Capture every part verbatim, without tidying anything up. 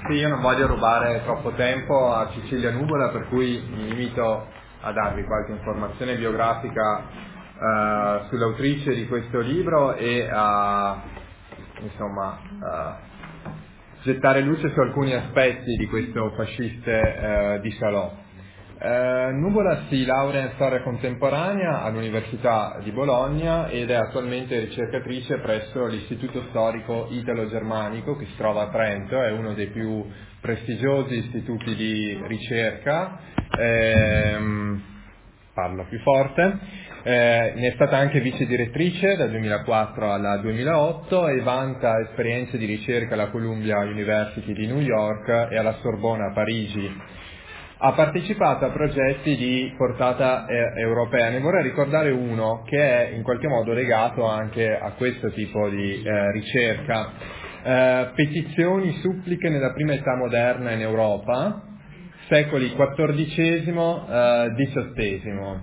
Sì, io non voglio rubare troppo tempo a Cecilia Nuvola, per cui mi limito a darvi qualche informazione biografica uh, sull'autrice di questo libro e a, insomma, uh, gettare luce su alcuni aspetti di questo fasciste uh, di Salò. Uh, Nuvola si laurea in storia contemporanea all'Università di Bologna ed è attualmente ricercatrice presso l'Istituto Storico Italo-Germanico che si trova a Trento, è uno dei più prestigiosi istituti di ricerca, ehm, parlo più forte, eh, ne è stata anche vice direttrice dal duemilaquattro al duemilaotto e vanta esperienze di ricerca alla Columbia University di New York e alla Sorbona a Parigi. Ha partecipato a progetti di portata eh, europea. Ne vorrei ricordare uno che è in qualche modo legato anche a questo tipo di eh, ricerca. Eh, petizioni, suppliche nella prima età moderna in Europa, secoli quattordicesimo diciottesimo.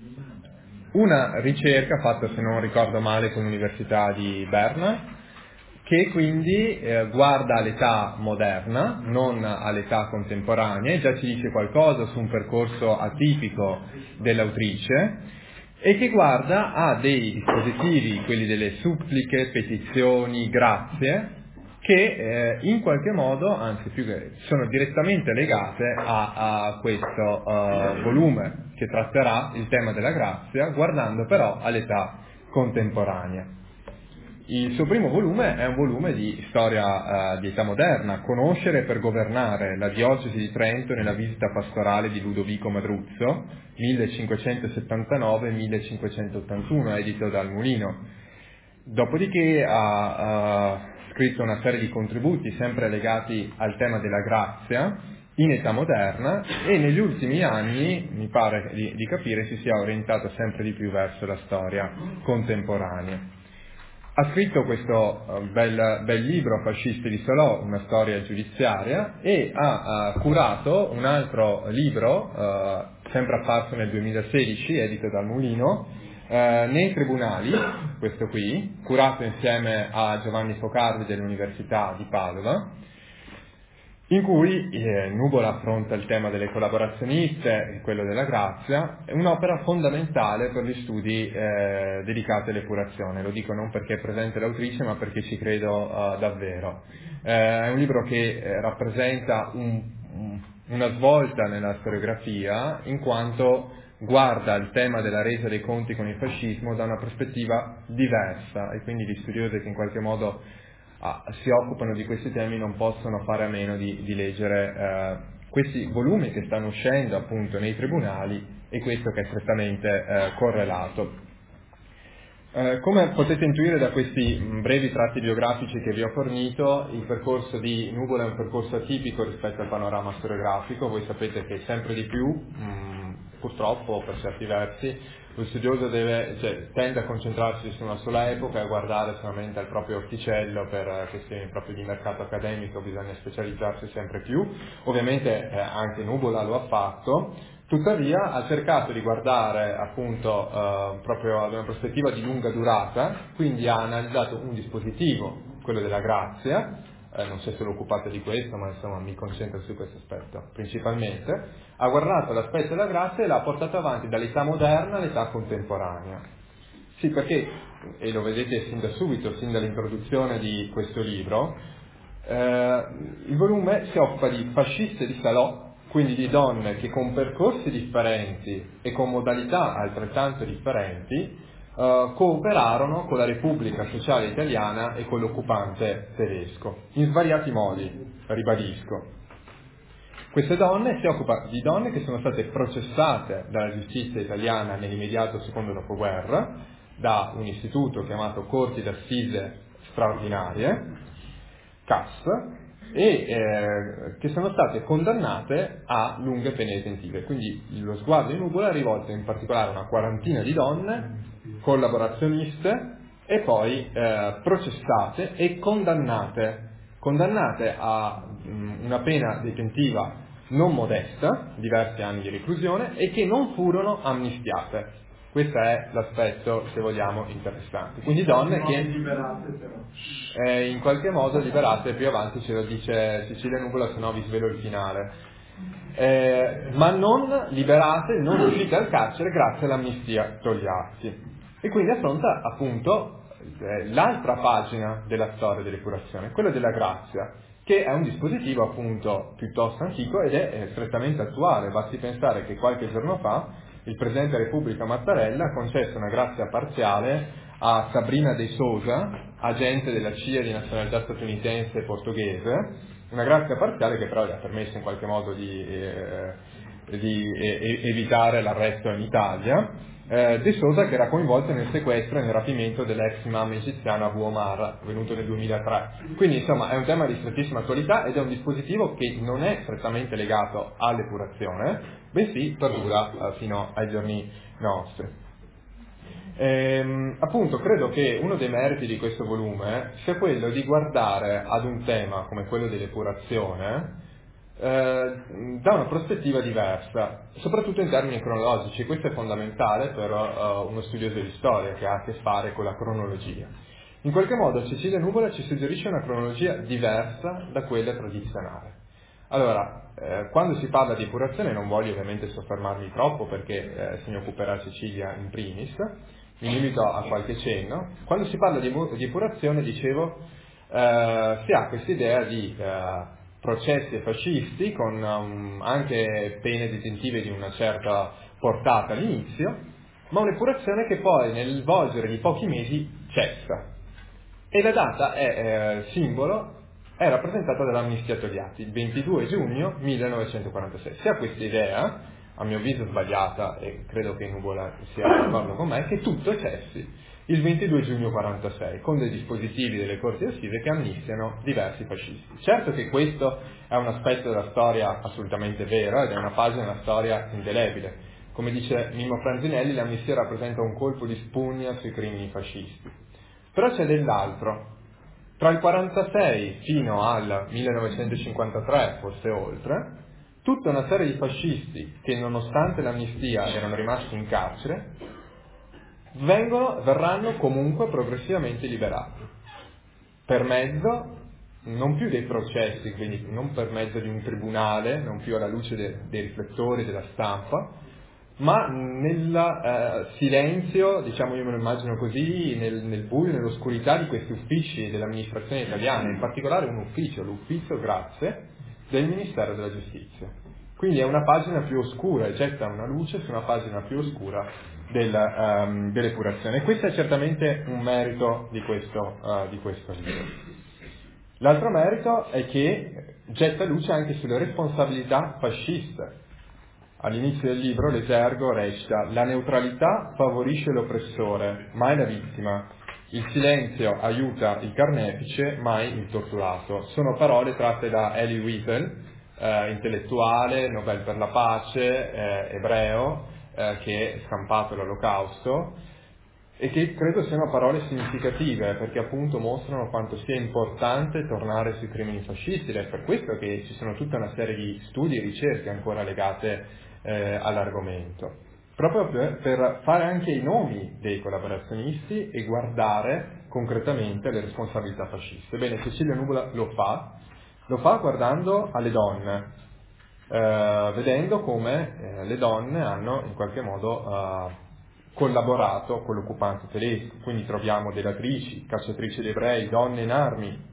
Una ricerca fatta, se non ricordo male, con l'Università di Berna, che quindi eh, guarda all'età moderna, non all'età contemporanea, e già ci dice qualcosa su un percorso atipico dell'autrice, e che guarda a dei dispositivi, quelli delle suppliche, petizioni, grazie, che eh, in qualche modo, anzi più che sono direttamente legate a, a questo uh, volume che tratterà il tema della grazia, guardando però all'età contemporanea. Il suo primo volume è un volume di storia uh, di età moderna, Conoscere per governare, la diocesi di Trento nella visita pastorale di Ludovico Madruzzo, millecinquecentosettantanove millecinquecentottantuno, edito dal Mulino. Dopodiché ha uh, scritto una serie di contributi sempre legati al tema della grazia in età moderna e negli ultimi anni, mi pare di, di capire, si sia orientato sempre di più verso la storia contemporanea. Ha scritto questo uh, bel, bel libro, Fascisti di Salò, una storia giudiziaria, e ha uh, curato un altro libro, uh, sempre apparso nel duemilasedici, edito dal Mulino, uh, Nei tribunali, questo qui, curato insieme a Giovanni Focardi dell'Università di Padova, in cui eh, Nuvola affronta il tema delle collaborazioniste e quello della grazia, è un'opera fondamentale per gli studi eh, dedicati all'epurazione. Lo dico non perché è presente l'autrice, ma perché ci credo uh, davvero. Eh, è un libro che eh, rappresenta un, un, una svolta nella storiografia, in quanto guarda il tema della resa dei conti con il fascismo da una prospettiva diversa, e quindi gli studiosi che in qualche modo Ah, si occupano di questi temi non possono fare a meno di, di leggere eh, questi volumi che stanno uscendo appunto nei tribunali e questo che è strettamente eh, correlato. Eh, come potete intuire da questi mh, brevi tratti biografici che vi ho fornito, il percorso di Nuvola è un percorso atipico rispetto al panorama storiografico. Voi sapete che sempre di più, mh, purtroppo per certi versi, lo studioso deve, cioè, tende a concentrarsi su una sola epoca e a guardare solamente al proprio orticello. Per questioni proprio di mercato accademico bisogna specializzarsi sempre più. Ovviamente eh, anche Nuvola lo ha fatto, tuttavia ha cercato di guardare appunto eh, proprio ad una prospettiva di lunga durata, quindi ha analizzato un dispositivo, quello della grazia. Eh, non sei solo occupato di questo, ma insomma mi concentro su questo aspetto principalmente. Ha guardato l'aspetto della grazia e l'ha portato avanti dall'età moderna all'età contemporanea. Sì, perché, e lo vedete sin da subito, sin dall'introduzione di questo libro, eh, il volume si occupa di fasciste di Salò, quindi di donne che con percorsi differenti e con modalità altrettanto differenti Uh, cooperarono con la Repubblica Sociale Italiana e con l'occupante tedesco, in svariati modi, ribadisco. Queste donne si occupa di donne che sono state processate dalla giustizia italiana nell'immediato secondo dopoguerra, da un istituto chiamato Corti d'Assise Straordinarie, C A S, e eh, che sono state condannate a lunghe pene detentive. Quindi lo sguardo di Nuvola è rivolto in particolare a una quarantina di donne collaborazioniste e poi eh, processate e condannate condannate a mh, una pena detentiva non modesta, diversi anni di reclusione, e che non furono amnistiate. Questo è l'aspetto, se vogliamo, interessante. Quindi donne che liberate, però. Eh, in qualche modo liberate, più avanti ce lo dice Cecilia Nuvola, se no vi svelo il finale. Eh, ma non liberate, non uscite dal carcere grazie all'amnistia Togliatti. E quindi affronta appunto eh, l'altra pagina della storia dell'epurazione, quella della grazia, che è un dispositivo appunto piuttosto antico ed è eh, strettamente attuale. Basti pensare che qualche giorno fa il Presidente della Repubblica Mattarella ha concesso una grazia parziale a Sabrina De Sousa, agente della C I A di nazionalità statunitense e portoghese, una grazia parziale che però gli ha permesso in qualche modo di, eh, di eh, evitare l'arresto in Italia. Eh, De Sousa che era coinvolto nel sequestro e nel rapimento dell'ex imam egiziano Abu Omar, avvenuto nel duemilatré. Quindi insomma è un tema di strettissima attualità ed è un dispositivo che non è strettamente legato all'epurazione, bensì perdura eh, fino ai giorni nostri. Ehm, appunto credo che uno dei meriti di questo volume sia quello di guardare ad un tema come quello dell'epurazione eh, da una prospettiva diversa, soprattutto in termini cronologici. Questo è fondamentale per uh, uno studioso di storia che ha a che fare con la cronologia. In qualche modo Cecilia Nuvola ci suggerisce una cronologia diversa da quella tradizionale. Allora, eh, quando si parla di epurazione non voglio ovviamente soffermarmi troppo perché eh, se ne occuperà Cecilia in primis, mi limito a qualche cenno. Quando si parla di, di epurazione, dicevo, eh, si ha questa idea di eh, processi fascisti con um, anche pene detentive di una certa portata all'inizio, ma un'epurazione che poi nel volgere di pochi mesi cessa. E la data è eh, simbolo, è rappresentata dall'amnistia Togliatti, il ventidue giugno millenovecentoquarantasei. Si ha questa idea, a mio avviso sbagliata, e credo che Nuvola sia d'accordo con me, che tutto cessi il ventidue giugno quarantasei, con dei dispositivi delle corti d'assise che amnistiano diversi fascisti. Certo che questo è un aspetto della storia assolutamente vero, ed è una pagina della storia indelebile. Come dice Mimmo Franzinelli, l'amnistia rappresenta un colpo di spugna sui crimini fascisti. Però c'è dell'altro. Tra il quarantasei fino al millenovecentocinquantatré, forse oltre, tutta una serie di fascisti che nonostante l'amnistia erano rimasti in carcere vengono, verranno comunque progressivamente liberati per mezzo non più dei processi, quindi non per mezzo di un tribunale, non più alla luce de, dei riflettori della stampa, ma nel eh, silenzio, diciamo, io me lo immagino così, nel, nel buio, nell'oscurità di questi uffici dell'amministrazione italiana, in particolare un ufficio, l'ufficio Grazie del Ministero della Giustizia. Quindi è una pagina più oscura e getta una luce su una pagina più oscura del, um, dell'epurazione. E questo è certamente un merito di questo, uh, di questo libro. L'altro merito è che getta luce anche sulle responsabilità fasciste. All'inizio del libro l'esergo recita: la neutralità favorisce l'oppressore, mai la vittima. Il silenzio aiuta il carnefice, mai il torturato. Sono parole tratte da Elie Wiesel, eh, intellettuale, Nobel per la pace, eh, ebreo, eh, che è scampato all'Olocausto, e che credo siano parole significative perché appunto mostrano quanto sia importante tornare sui crimini fascisti, ed è per questo che ci sono tutta una serie di studi e ricerche ancora legate eh, all'argomento, proprio per, per fare anche i nomi dei collaborazionisti e guardare concretamente le responsabilità fasciste. Bene, Cecilia Nuvola lo fa, lo fa guardando alle donne, eh, vedendo come eh, le donne hanno in qualche modo eh, collaborato con l'occupante tedesco. Quindi troviamo delatrici, cacciatrici di ebrei, donne in armi,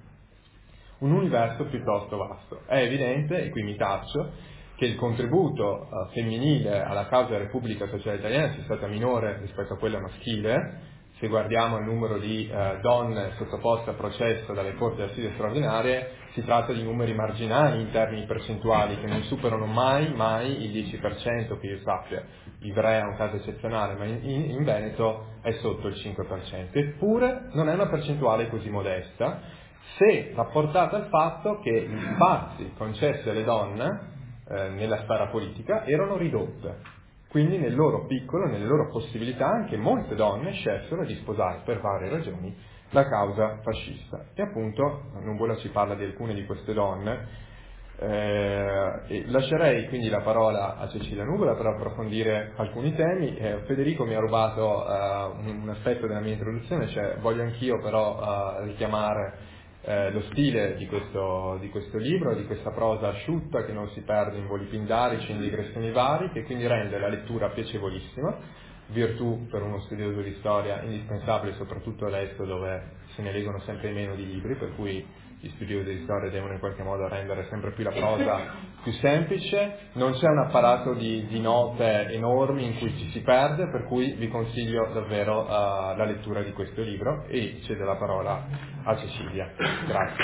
un universo piuttosto vasto. È evidente, e qui mi taccio, che il contributo uh, femminile alla causa della Repubblica Sociale Italiana sia stato minore rispetto a quella maschile. Se guardiamo il numero di uh, donne sottoposte a processo dalle corti d'assise straordinarie, si tratta di numeri marginali in termini percentuali, che non superano mai, mai il dieci per cento, che io sappia. Ivrea è un caso eccezionale, ma in, in, in Veneto è sotto il cinque per cento. Eppure non è una percentuale così modesta, se rapportata al fatto che gli spazi concessi alle donne eh, nella sfera politica erano ridotte. Quindi nel loro piccolo, nelle loro possibilità, anche molte donne scelsero di sposare per varie ragioni la causa fascista. E appunto Nuvola ci parla di alcune di queste donne, Eh, e lascerei quindi la parola a Cecilia Nuvola per approfondire alcuni temi. Eh, Federico mi ha rubato uh, un, un aspetto della mia introduzione, cioè voglio anch'io però uh, richiamare uh, lo stile di questo, di questo libro, di questa prosa asciutta che non si perde in voli pindarici, in digressioni vari, che quindi rende la lettura piacevolissima, virtù per uno studioso di storia indispensabile, soprattutto adesso dove se ne leggono sempre meno di libri, per cui gli studiosi di storia devono in qualche modo rendere sempre più la prosa più semplice, non c'è un apparato di, di note enormi in cui ci si perde, per cui vi consiglio davvero uh, la lettura di questo libro e cedo la parola a Cecilia. Grazie.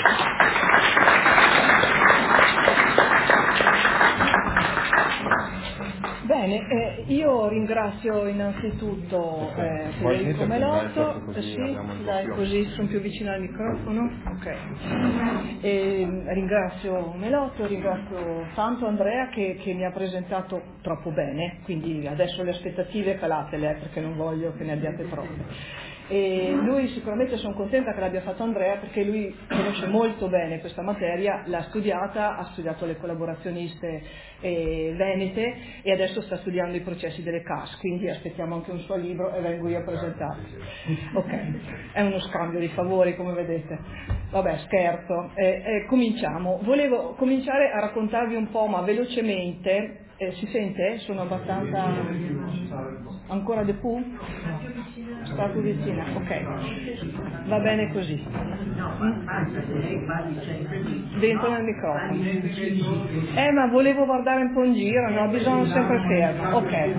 Bene, eh, io ringrazio innanzitutto eh, Federico Melotto, eh, sì, dai, così sono più vicino al microfono, ok. E, ringrazio Melotto, ringrazio tanto Andrea che, che mi ha presentato troppo bene, quindi adesso le aspettative calatele perché non voglio che ne abbiate troppe. E lui sicuramente sono contenta che l'abbia fatto Andrea perché lui conosce molto bene questa materia, l'ha studiata, ha studiato le collaborazioniste eh, venete e adesso sta studiando i processi delle C A S, quindi aspettiamo anche un suo libro e vengo io a presentarlo. Ok, è uno scambio di favori come vedete. Vabbè, scherzo. Eh, eh, cominciamo. Volevo cominciare a raccontarvi un po', ma velocemente. Eh, si sente? Sono abbastanza... Ancora de più? Sta più vicina, ok. Va bene così. Mm? Dentro nel microfono. Eh, ma volevo guardare un po' in giro, no? Bisogna sempre fermo. Ok. Eh,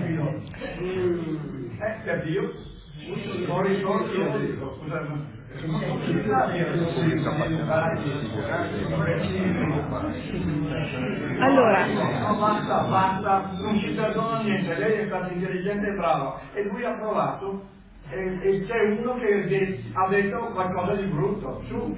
per Dio. Fuori, fuori, scusa. Allora, no, basta, basta, non ci perdona niente, lei è stata intelligente e brava e lui ha provato e, e c'è uno che de- ha detto qualcosa di brutto, su.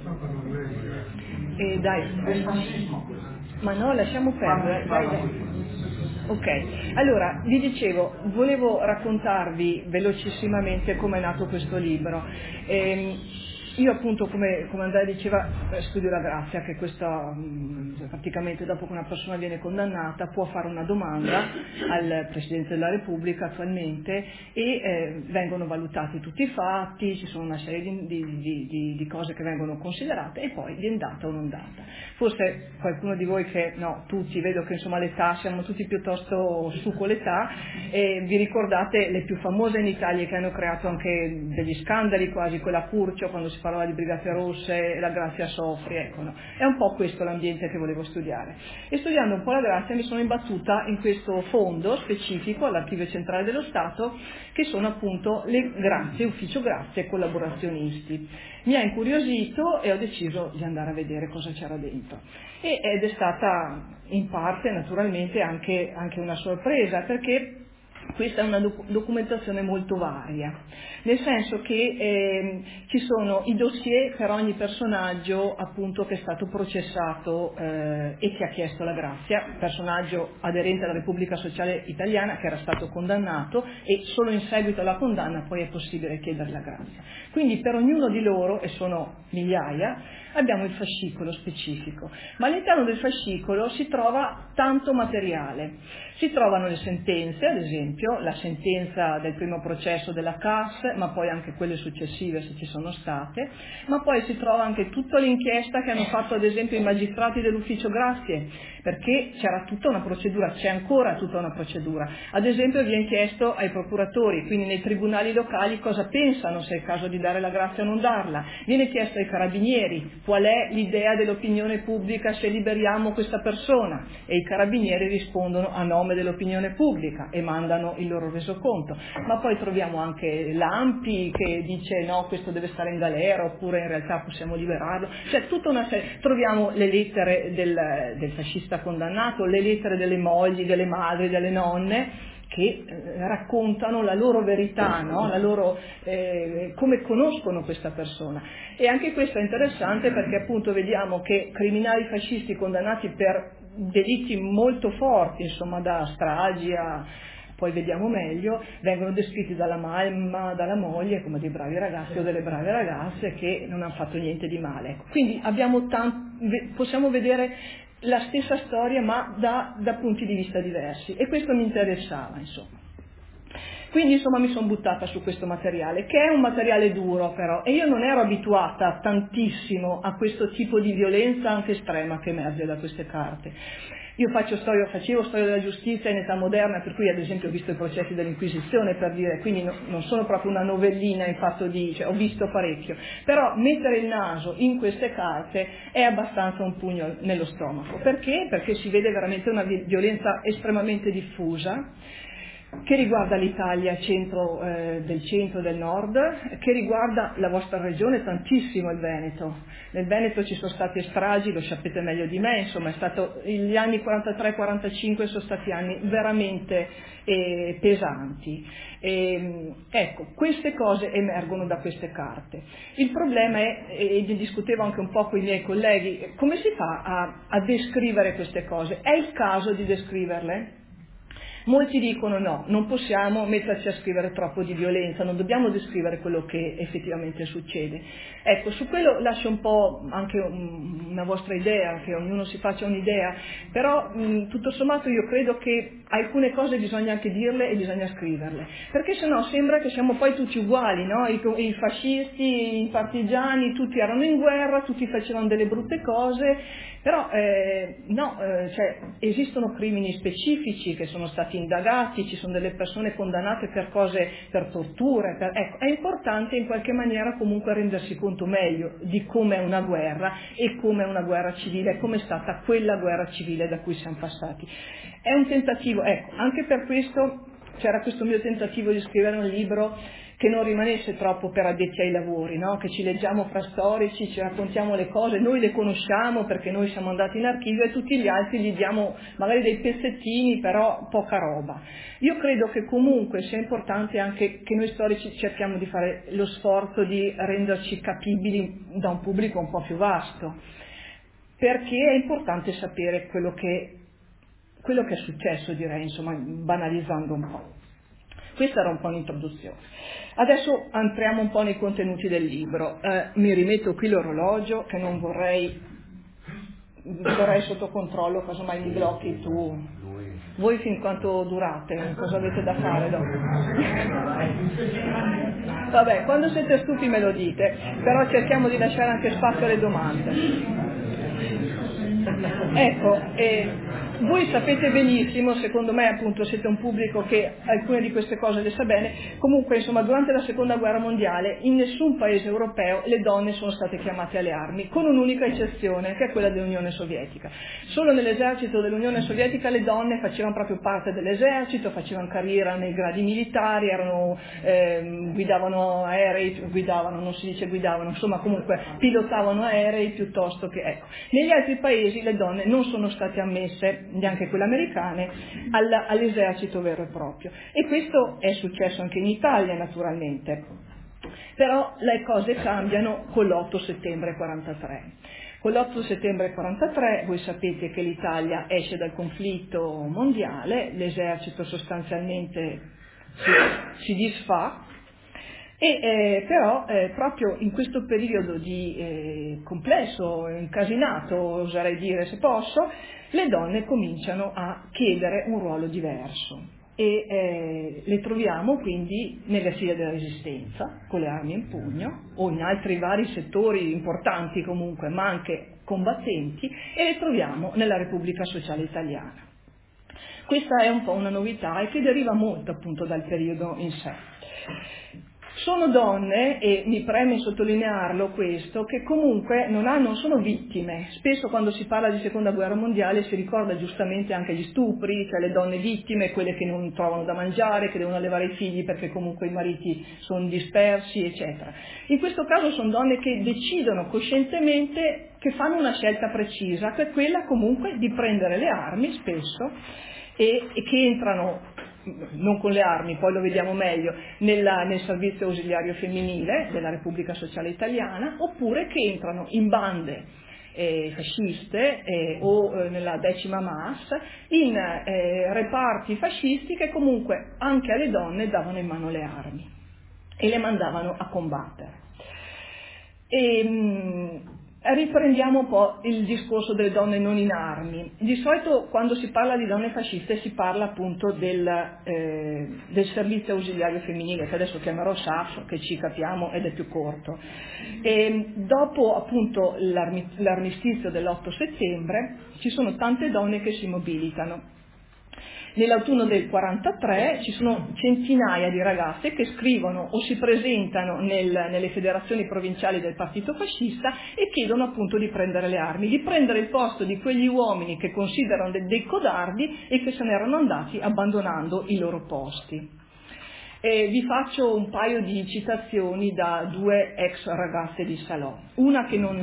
eh, dai. È fascismo. Ma no, lasciamo perdere. Dai, dai. Ok, allora vi dicevo, volevo raccontarvi velocissimamente come è nato questo libro. Ehm, io appunto, come, come Andrea diceva, studio la grazia, che questa mh, praticamente dopo che una persona viene condannata può fare una domanda al Presidente della Repubblica attualmente e eh, vengono valutati tutti i fatti, ci sono una serie di, di, di, di, di cose che vengono considerate e poi viene data o non data. Forse qualcuno di voi che, no, tutti, vedo che insomma l'età, siamo tutti piuttosto su con l'età, e vi ricordate le più famose in Italia che hanno creato anche degli scandali quasi, quella Curcio quando si parlava di Brigate Rosse e la Grazia Sofri, ecco, no? È un po' questo l'ambiente che volevo studiare. E studiando un po' la Grazia mi sono imbattuta in questo fondo specifico all'Archivio Centrale dello Stato che sono appunto le Grazie, Ufficio Grazie e Collaborazionisti. Mi ha incuriosito e ho deciso di andare a vedere cosa c'era dentro. E, ed è stata in parte naturalmente anche, anche una sorpresa perché questa è una doc- documentazione molto varia, nel senso che eh, ci sono i dossier per ogni personaggio appunto che è stato processato eh, e che ha chiesto la grazia, personaggio aderente alla Repubblica Sociale Italiana che era stato condannato e solo in seguito alla condanna poi è possibile chiedere la grazia. Quindi per ognuno di loro, e sono migliaia, abbiamo il fascicolo specifico, ma all'interno del fascicolo si trova tanto materiale. Si trovano le sentenze, ad esempio, la sentenza del primo processo della C A S, ma poi anche quelle successive se ci sono state, ma poi si trova anche tutta l'inchiesta che hanno fatto ad esempio i magistrati dell'Ufficio Grazie, perché c'era tutta una procedura, c'è ancora tutta una procedura. Ad esempio viene chiesto ai procuratori, quindi nei tribunali locali, cosa pensano se è il caso di dare la grazia o non darla. Viene chiesto ai carabinieri qual è l'idea dell'opinione pubblica se liberiamo questa persona e i carabinieri rispondono a nome dell'opinione pubblica e mandano il loro resoconto. Ma poi troviamo anche l'Ampi che dice no, questo deve stare in galera oppure in realtà possiamo liberarlo. Cioè tutta una serie. Troviamo le lettere del, del fascista condannato, le lettere delle mogli, delle madri, delle nonne che eh, raccontano la loro verità, no? la loro, eh, come conoscono questa persona. E anche questo è interessante perché appunto vediamo che criminali fascisti condannati per delitti molto forti, insomma da stragi a, poi vediamo meglio, vengono descritti dalla mamma, dalla moglie come dei bravi ragazzi o delle brave ragazze che non hanno fatto niente di male. Quindi abbiamo tant- possiamo vedere la stessa storia ma da, da punti di vista diversi, e questo mi interessava, insomma. Quindi insomma mi sono buttata su questo materiale, che è un materiale duro però, e io non ero abituata tantissimo a questo tipo di violenza anche estrema che emerge da queste carte. Io faccio storia, facevo storia della giustizia in età moderna, per cui ad esempio ho visto i processi dell'Inquisizione, per dire, quindi no, non sono proprio una novellina in fatto di, cioè, ho visto parecchio, però mettere il naso in queste carte è abbastanza un pugno nello stomaco. Perché? Perché si vede veramente una violenza estremamente diffusa, che riguarda l'Italia centro, eh, del centro e del nord, che riguarda la vostra regione tantissimo, il Veneto. Nel Veneto ci sono state stragi, lo sapete meglio di me, insomma, è stato, gli anni quarantatré quarantacinque sono stati anni veramente eh, pesanti. E, ecco, queste cose emergono da queste carte. Il problema è, e ne discutevo anche un po' con i miei colleghi, come si fa a, a descrivere queste cose? È il caso di descriverle? Molti dicono no, non possiamo metterci a scrivere troppo di violenza, non dobbiamo descrivere quello che effettivamente succede. Ecco, su quello lascio un po' anche una vostra idea, che ognuno si faccia un'idea, però mh, tutto sommato io credo che alcune cose bisogna anche dirle e bisogna scriverle, perché sennò sembra che siamo poi tutti uguali, no? I, i fascisti, i partigiani, tutti erano in guerra, tutti facevano delle brutte cose. Però eh, no, eh, cioè, esistono crimini specifici che sono stati indagati, ci sono delle persone condannate per cose, per torture, per, ecco, è importante in qualche maniera comunque rendersi conto meglio di com'è una guerra e com'è una guerra civile, come è stata quella guerra civile da cui siamo passati. È un tentativo, ecco, anche per questo c'era questo mio tentativo di scrivere un libro che non rimanesse troppo per addetti ai lavori, no? Che ci leggiamo fra storici, ci raccontiamo le cose, noi le conosciamo perché noi siamo andati in archivio e tutti gli altri gli diamo magari dei pezzettini, però poca roba. Io credo che comunque sia importante anche che noi storici cerchiamo di fare lo sforzo di renderci capibili da un pubblico un po' più vasto, perché è importante sapere quello che, quello che è successo, direi, insomma, banalizzando un po'. Questa era un po' un'introduzione. Adesso entriamo un po' nei contenuti del libro. Eh, mi rimetto qui l'orologio, che non vorrei, vorrei sotto controllo, casomai mi blocchi tu. Voi fin quanto durate? Cosa avete da fare dopo? Vabbè, quando siete stufi me lo dite, però cerchiamo di lasciare anche spazio alle domande. Ecco, eh, voi sapete benissimo, secondo me appunto siete un pubblico che alcune di queste cose le sa bene, comunque insomma durante la seconda guerra mondiale in nessun paese europeo le donne sono state chiamate alle armi, con un'unica eccezione che è quella dell'Unione Sovietica. Solo nell'esercito dell'Unione Sovietica le donne facevano proprio parte dell'esercito, facevano carriera nei gradi militari, erano, eh, guidavano aerei, guidavano, non si dice guidavano, insomma comunque pilotavano aerei piuttosto che, ecco. Negli altri paesi le donne non sono state ammesse, neanche quelle americane, alla, all'esercito vero e proprio. E questo è successo anche in Italia naturalmente. Però le cose cambiano con l'otto settembre quarantatré. Con l'otto settembre quarantatré voi sapete che l'Italia esce dal conflitto mondiale, l'esercito sostanzialmente si, si disfà, e eh, però eh, proprio in questo periodo di eh, complesso, incasinato, oserei dire se posso, le donne cominciano a chiedere un ruolo diverso e eh, le troviamo quindi nelle file della resistenza con le armi in pugno o in altri vari settori importanti comunque ma anche combattenti, e le troviamo nella Repubblica Sociale Italiana. Questa è un po' una novità e che deriva molto appunto dal periodo in sé. Sono donne, e mi preme sottolinearlo questo, che comunque non, hanno, non sono vittime. Spesso quando si parla di seconda guerra mondiale si ricorda giustamente anche gli stupri, cioè le donne vittime, quelle che non trovano da mangiare, che devono allevare i figli perché comunque i mariti sono dispersi, eccetera. In questo caso sono donne che decidono coscientemente, che fanno una scelta precisa, che è quella comunque di prendere le armi spesso e, e che entrano, non con le armi, poi lo vediamo meglio, nella, nel servizio ausiliario femminile della Repubblica Sociale Italiana, oppure che entrano in bande eh, fasciste eh, o eh, nella decima M A S, in eh, reparti fascisti che comunque anche alle donne davano in mano le armi e le mandavano a combattere. E, mh, riprendiamo un po' il discorso delle donne non in armi. Di solito quando si parla di donne fasciste si parla appunto del, eh, del servizio ausiliario femminile, che adesso chiamerò S A F, che ci capiamo ed è più corto. E dopo appunto l'armi- l'armistizio dell'otto settembre ci sono tante donne che si mobilitano. Nell'autunno del quarantatré ci sono centinaia di ragazze che scrivono o si presentano nel, nelle federazioni provinciali del partito fascista e chiedono appunto di prendere le armi, di prendere il posto di quegli uomini che considerano de- dei codardi e che se ne erano andati abbandonando i loro posti. E vi faccio un paio di citazioni da due ex ragazze di Salò. Una che non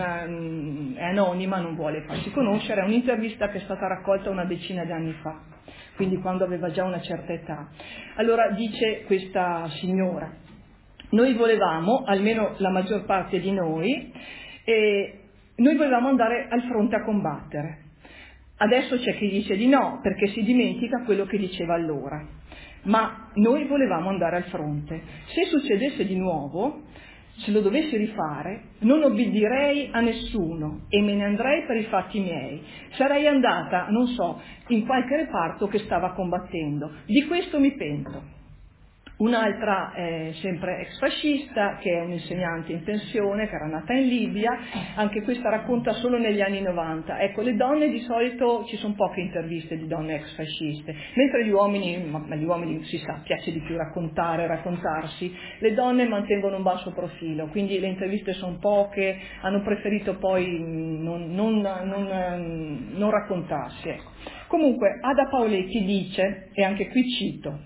è anonima, non vuole farsi conoscere, è un'intervista che è stata raccolta una decina di anni fa, quindi quando aveva già una certa età. Allora dice questa signora: noi volevamo, almeno la maggior parte di noi, eh, noi volevamo andare al fronte a combattere. Adesso c'è chi dice di no, perché si dimentica quello che diceva allora. Ma noi volevamo andare al fronte. Se succedesse di nuovo, se lo dovessi rifare, non obbedirei a nessuno e me ne andrei per i fatti miei. Sarei andata, non so, in qualche reparto che stava combattendo. Di questo mi pento. Un'altra è sempre ex fascista, che è un'insegnante in pensione, che era nata in Libia, anche questa racconta solo negli anni novanta. Ecco, le donne di solito, ci sono poche interviste di donne ex fasciste, mentre gli uomini, ma gli uomini si sa, piace di più raccontare, raccontarsi, le donne mantengono un basso profilo, quindi le interviste sono poche, hanno preferito poi non, non, non, non raccontarsi. Ecco. Comunque, Ada Paoletti dice, e anche qui cito: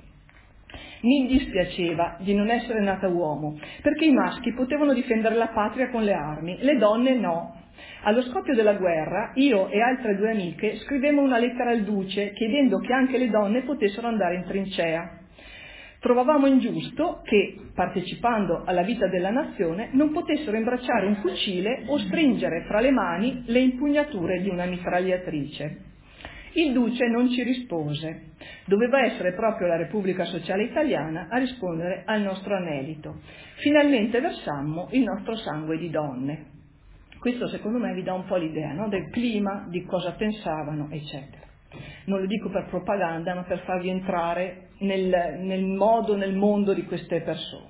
mi dispiaceva di non essere nata uomo, perché i maschi potevano difendere la patria con le armi, le donne no. Allo scoppio della guerra, io e altre due amiche scrivemmo una lettera al duce chiedendo che anche le donne potessero andare in trincea. Trovavamo ingiusto che, partecipando alla vita della nazione, non potessero imbracciare un fucile o stringere fra le mani le impugnature di una mitragliatrice. Il duce non ci rispose. Doveva essere proprio la Repubblica Sociale Italiana a rispondere al nostro anelito. Finalmente versammo il nostro sangue di donne. Questo secondo me vi dà un po' l'idea, no? Del clima, di cosa pensavano, eccetera. Non lo dico per propaganda, ma per farvi entrare nel, nel modo, nel mondo di queste persone.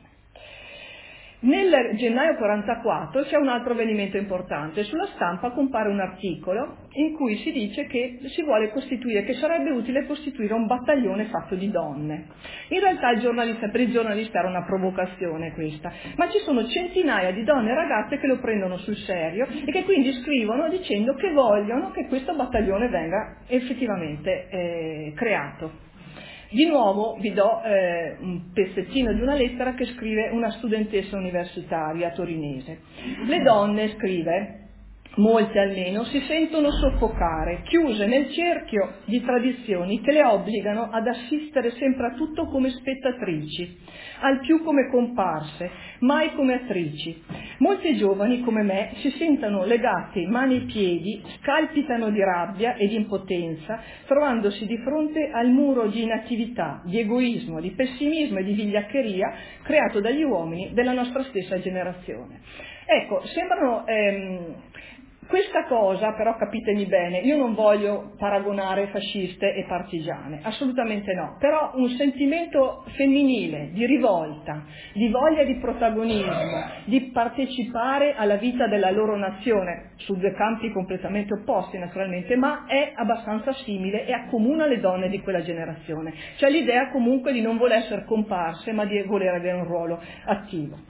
Nel gennaio quarantaquattro c'è un altro avvenimento importante. Sulla stampa compare un articolo in cui si dice che si vuole costituire, che sarebbe utile costituire un battaglione fatto di donne. In realtà il giornalista, per il giornalista era una provocazione questa, ma ci sono centinaia di donne e ragazze che lo prendono sul serio e che quindi scrivono dicendo che vogliono che questo battaglione venga effettivamente eh, creato. Di nuovo vi do eh, un pezzettino di una lettera che scrive una studentessa universitaria torinese. Le donne, scrive, molte almeno, si sentono soffocare, chiuse nel cerchio di tradizioni che le obbligano ad assistere sempre a tutto come spettatrici, al più come comparse, mai come attrici. Molte giovani come me si sentono legate mani e piedi, scalpitano di rabbia e di impotenza, trovandosi di fronte al muro di inattività, di egoismo, di pessimismo e di vigliaccheria creato dagli uomini della nostra stessa generazione. Ecco, sembrano... Ehm, Questa cosa, però, capitemi bene, io non voglio paragonare fasciste e partigiane, assolutamente no, però un sentimento femminile, di rivolta, di voglia di protagonismo, di partecipare alla vita della loro nazione, su due campi completamente opposti naturalmente, ma è abbastanza simile e accomuna le donne di quella generazione, cioè l'idea comunque di non voler essere comparse, ma di voler avere un ruolo attivo.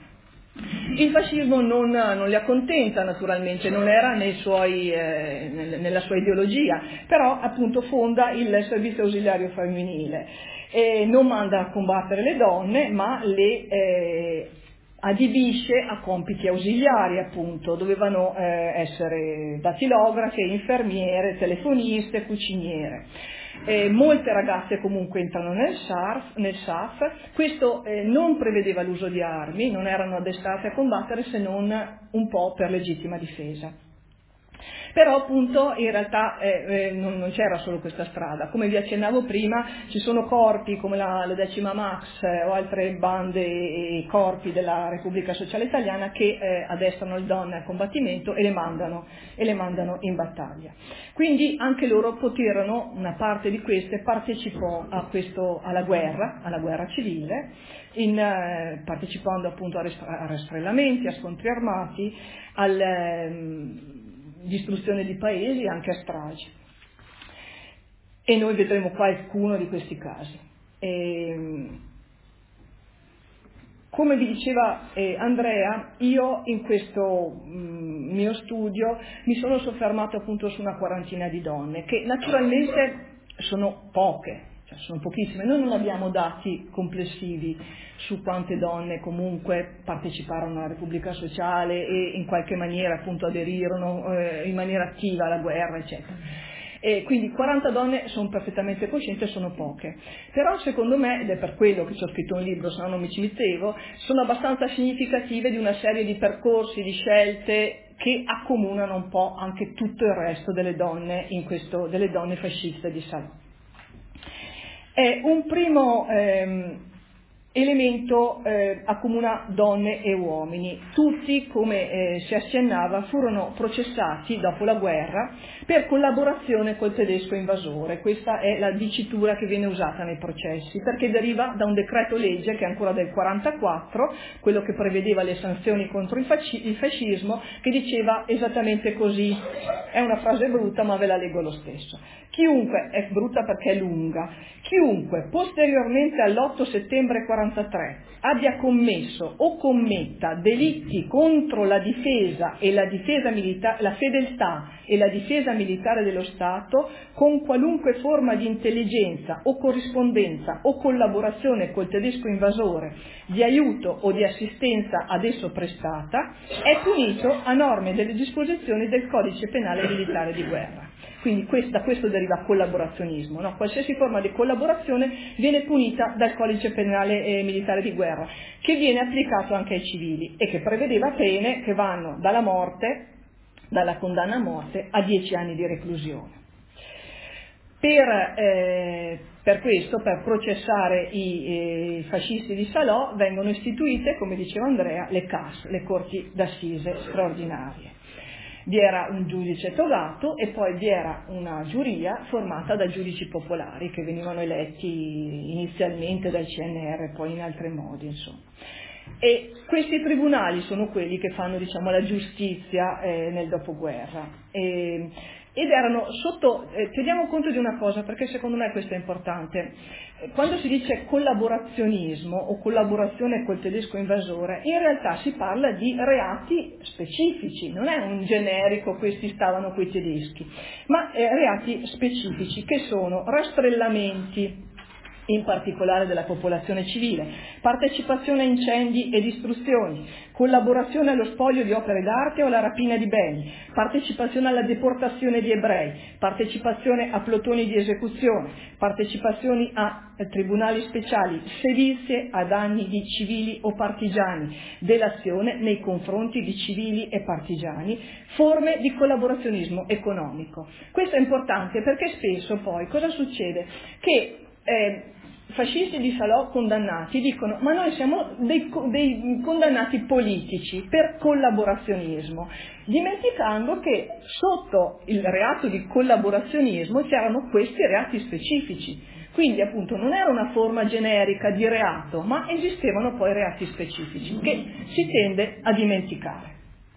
Il fascismo non, non li accontenta naturalmente, non era nei suoi, eh, nel, nella sua ideologia, però appunto fonda il servizio ausiliario femminile e non manda a combattere le donne, ma le eh, adibisce a compiti ausiliari, appunto, dovevano eh, essere datilografe, infermiere, telefoniste, cuciniere. Eh, molte ragazze comunque entrano nel S A F, nel S A F. Questo eh, non prevedeva l'uso di armi, non erano addestrate a combattere se non un po' per legittima difesa. Però appunto in realtà eh, eh, non, non c'era solo questa strada, come vi accennavo prima ci sono corpi come la, la Decima Max eh, o altre bande e corpi della Repubblica Sociale Italiana che eh, addestrano le donne al combattimento e le mandano, e le mandano in battaglia. Quindi anche loro poterono, una parte di queste partecipò a questo, alla guerra, alla guerra civile, in, eh, partecipando appunto a, restra- a rastrellamenti, a scontri armati, alla eh, distruzione di paesi e anche a stragi. E noi vedremo qualcuno di questi casi. E, come vi diceva eh, Andrea, io in questo mh, mio studio mi sono soffermato appunto su una quarantina di donne, che naturalmente sono poche, cioè sono pochissime. Noi non abbiamo dati complessivi su quante donne comunque parteciparono alla Repubblica Sociale e in qualche maniera appunto aderirono eh, in maniera attiva alla guerra, eccetera. E quindi quaranta donne sono perfettamente coscienti e sono poche, però secondo me, ed è per quello che ci ho scritto un libro, se no non mi ci mettevo, sono abbastanza significative di una serie di percorsi, di scelte che accomunano un po' anche tutto il resto delle donne, in questo, delle donne fasciste di Salò. È un primo ehm, elemento eh, accomuna donne e uomini. Tutti, come eh, si accennava, furono processati dopo la guerra per collaborazione col tedesco invasore. Questa è la dicitura che viene usata nei processi, perché deriva da un decreto legge che è ancora del quarantaquattro, quello che prevedeva le sanzioni contro il, fasci- il fascismo, che diceva esattamente così. È una frase brutta, ma ve la leggo lo stesso. Chiunque, è brutta perché è lunga, chiunque posteriormente all'otto settembre quarantatré abbia commesso o commetta delitti contro la difesa e la difesa militare, la fedeltà e la difesa militare dello Stato, con qualunque forma di intelligenza o corrispondenza o collaborazione col tedesco invasore, di aiuto o di assistenza ad esso prestata, è punito a norme delle disposizioni del Codice Penale Militare di Guerra. Quindi questo, da questo deriva collaborazionismo, no? Qualsiasi forma di collaborazione viene punita dal Codice Penale eh, Militare di Guerra, che viene applicato anche ai civili e che prevedeva pene che vanno dalla morte, dalla condanna a morte, a dieci anni di reclusione. Per, eh, per questo, per processare i eh, fascisti di Salò, vengono istituite, come diceva Andrea, le C A S, le corti d'assise straordinarie. Vi era un giudice togato e poi vi era una giuria formata da giudici popolari che venivano eletti inizialmente dal C N R, poi in altri modi, insomma. E questi tribunali sono quelli che fanno, diciamo, la giustizia eh, nel dopoguerra. E, ed erano sotto, eh, teniamo conto di una cosa, perché secondo me questo è importante. Quando si dice collaborazionismo o collaborazione col tedesco invasore, in realtà si parla di reati specifici, non è un generico questi stavano coi tedeschi, ma eh, reati specifici che sono rastrellamenti, in particolare della popolazione civile, partecipazione a incendi e distruzioni, collaborazione allo spoglio di opere d'arte o alla rapina di beni, partecipazione alla deportazione di ebrei, partecipazione a plotoni di esecuzione, partecipazioni a tribunali speciali, sevizie a danni di civili o partigiani, delazione nei confronti di civili e partigiani, forme di collaborazionismo economico. Questo è importante perché spesso poi cosa succede? Che eh, fascisti di Salò condannati dicono ma noi siamo dei, dei condannati politici per collaborazionismo, dimenticando che sotto il reato di collaborazionismo c'erano questi reati specifici, quindi appunto non era una forma generica di reato, ma esistevano poi reati specifici che si tende a dimenticare.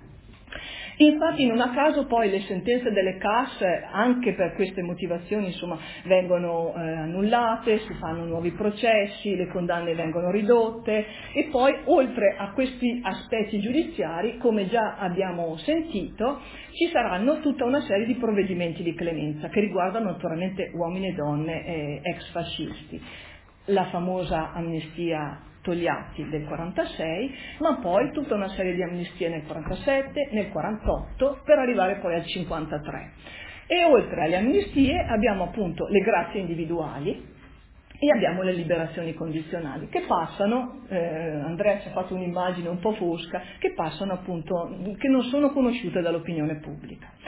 Infatti non a caso poi le sentenze delle C A S, anche per queste motivazioni, insomma, vengono eh, annullate, si fanno nuovi processi, le condanne vengono ridotte e poi oltre a questi aspetti giudiziari, come già abbiamo sentito, ci saranno tutta una serie di provvedimenti di clemenza che riguardano naturalmente uomini e donne eh, ex fascisti. La famosa amnistia Togliatti del quarantasei, ma poi tutta una serie di amnistie nel quarantasette, nel quarantotto, per arrivare poi al cinquantatré. E oltre alle amnistie abbiamo appunto le grazie individuali e abbiamo le liberazioni condizionali, che passano, eh, Andrea ci ha fatto un'immagine un po' fosca, che passano appunto, che non sono conosciute dall'opinione pubblica.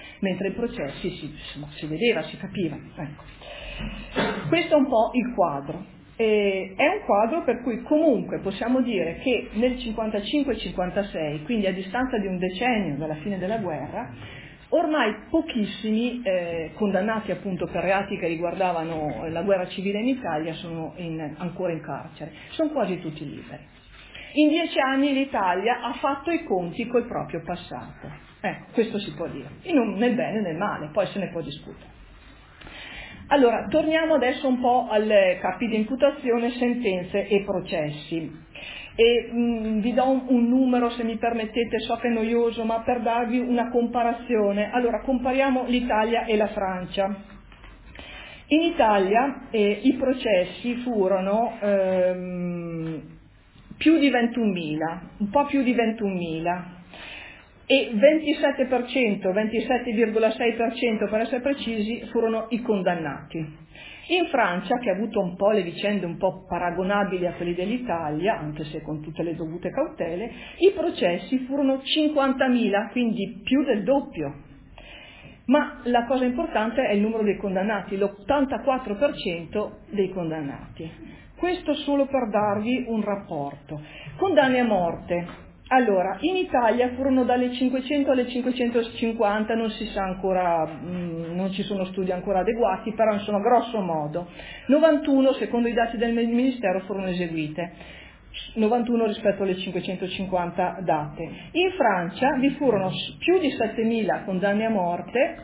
mentre i processi si, si vedeva, si capiva. Ecco. Questo è un po' il quadro. Eh, è un quadro per cui comunque possiamo dire che nel cinquantacinque cinquantasei, quindi a distanza di un decennio dalla fine della guerra, ormai pochissimi eh, condannati appunto per reati che riguardavano la guerra civile in Italia sono in, ancora in carcere, sono quasi tutti liberi. In dieci anni l'Italia ha fatto i conti col proprio passato, ecco, questo si può dire, in un, nel bene e nel male, poi se ne può discutere. Allora, torniamo adesso un po' alle capi di imputazione, sentenze e processi. E mh, vi do un, un numero, se mi permettete, so che è noioso, ma per darvi una comparazione. Allora, compariamo l'Italia e la Francia. In Italia eh, i processi furono ehm, più di ventunomila, un po' più di ventunomila, e ventisette per cento, ventisette virgola sei per cento per essere precisi, furono i condannati. In Francia, che ha avuto un po' le vicende un po' paragonabili a quelli dell'Italia, anche se con tutte le dovute cautele, i processi furono cinquantamila, quindi più del doppio. Ma la cosa importante è il numero dei condannati, l'ottantaquattro per cento dei condannati. Questo solo per darvi un rapporto. Condanne a morte. Allora, in Italia furono dalle cinquecento alle cinquecentocinquanta, non si sa ancora, mh, non ci sono studi ancora adeguati, però insomma grosso modo. novantuno, secondo i dati del Ministero, furono eseguite. novantuno rispetto alle cinquecentocinquanta date. In Francia vi furono più di settemila condanne a morte,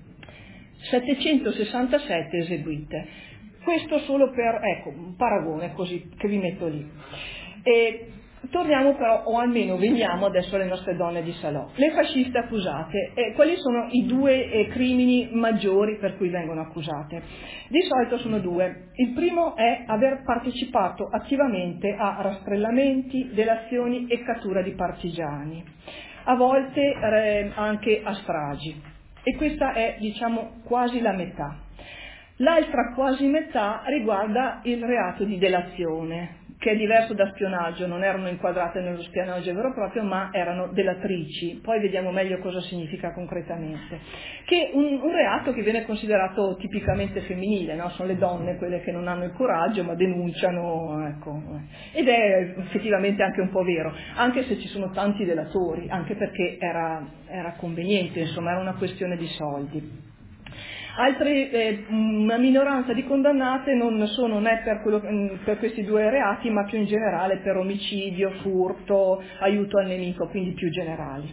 settecentosessantasette eseguite. Questo solo per, ecco, un paragone così che vi metto lì. E, torniamo però, o almeno veniamo adesso alle nostre donne di Salò. Le fasciste accusate, eh, quali sono i due eh, crimini maggiori per cui vengono accusate? Di solito sono due. Il primo è aver partecipato attivamente a rastrellamenti, delazioni e cattura di partigiani, a volte eh, anche a stragi. E questa è, diciamo, quasi la metà. L'altra quasi metà riguarda il reato di delazione, che è diverso da spionaggio, non erano inquadrate nello spionaggio vero e proprio, ma erano delatrici. Poi vediamo meglio cosa significa concretamente. Che un, un reato che viene considerato tipicamente femminile, no? Sono le donne quelle che non hanno il coraggio ma denunciano, ecco. Ed è effettivamente anche un po' vero, anche se ci sono tanti delatori, anche perché era, era conveniente, insomma, era una questione di soldi. Altre, eh, una minoranza di condannate non sono né per, quello, per questi due reati, ma più in generale per omicidio, furto, aiuto al nemico, quindi più generali.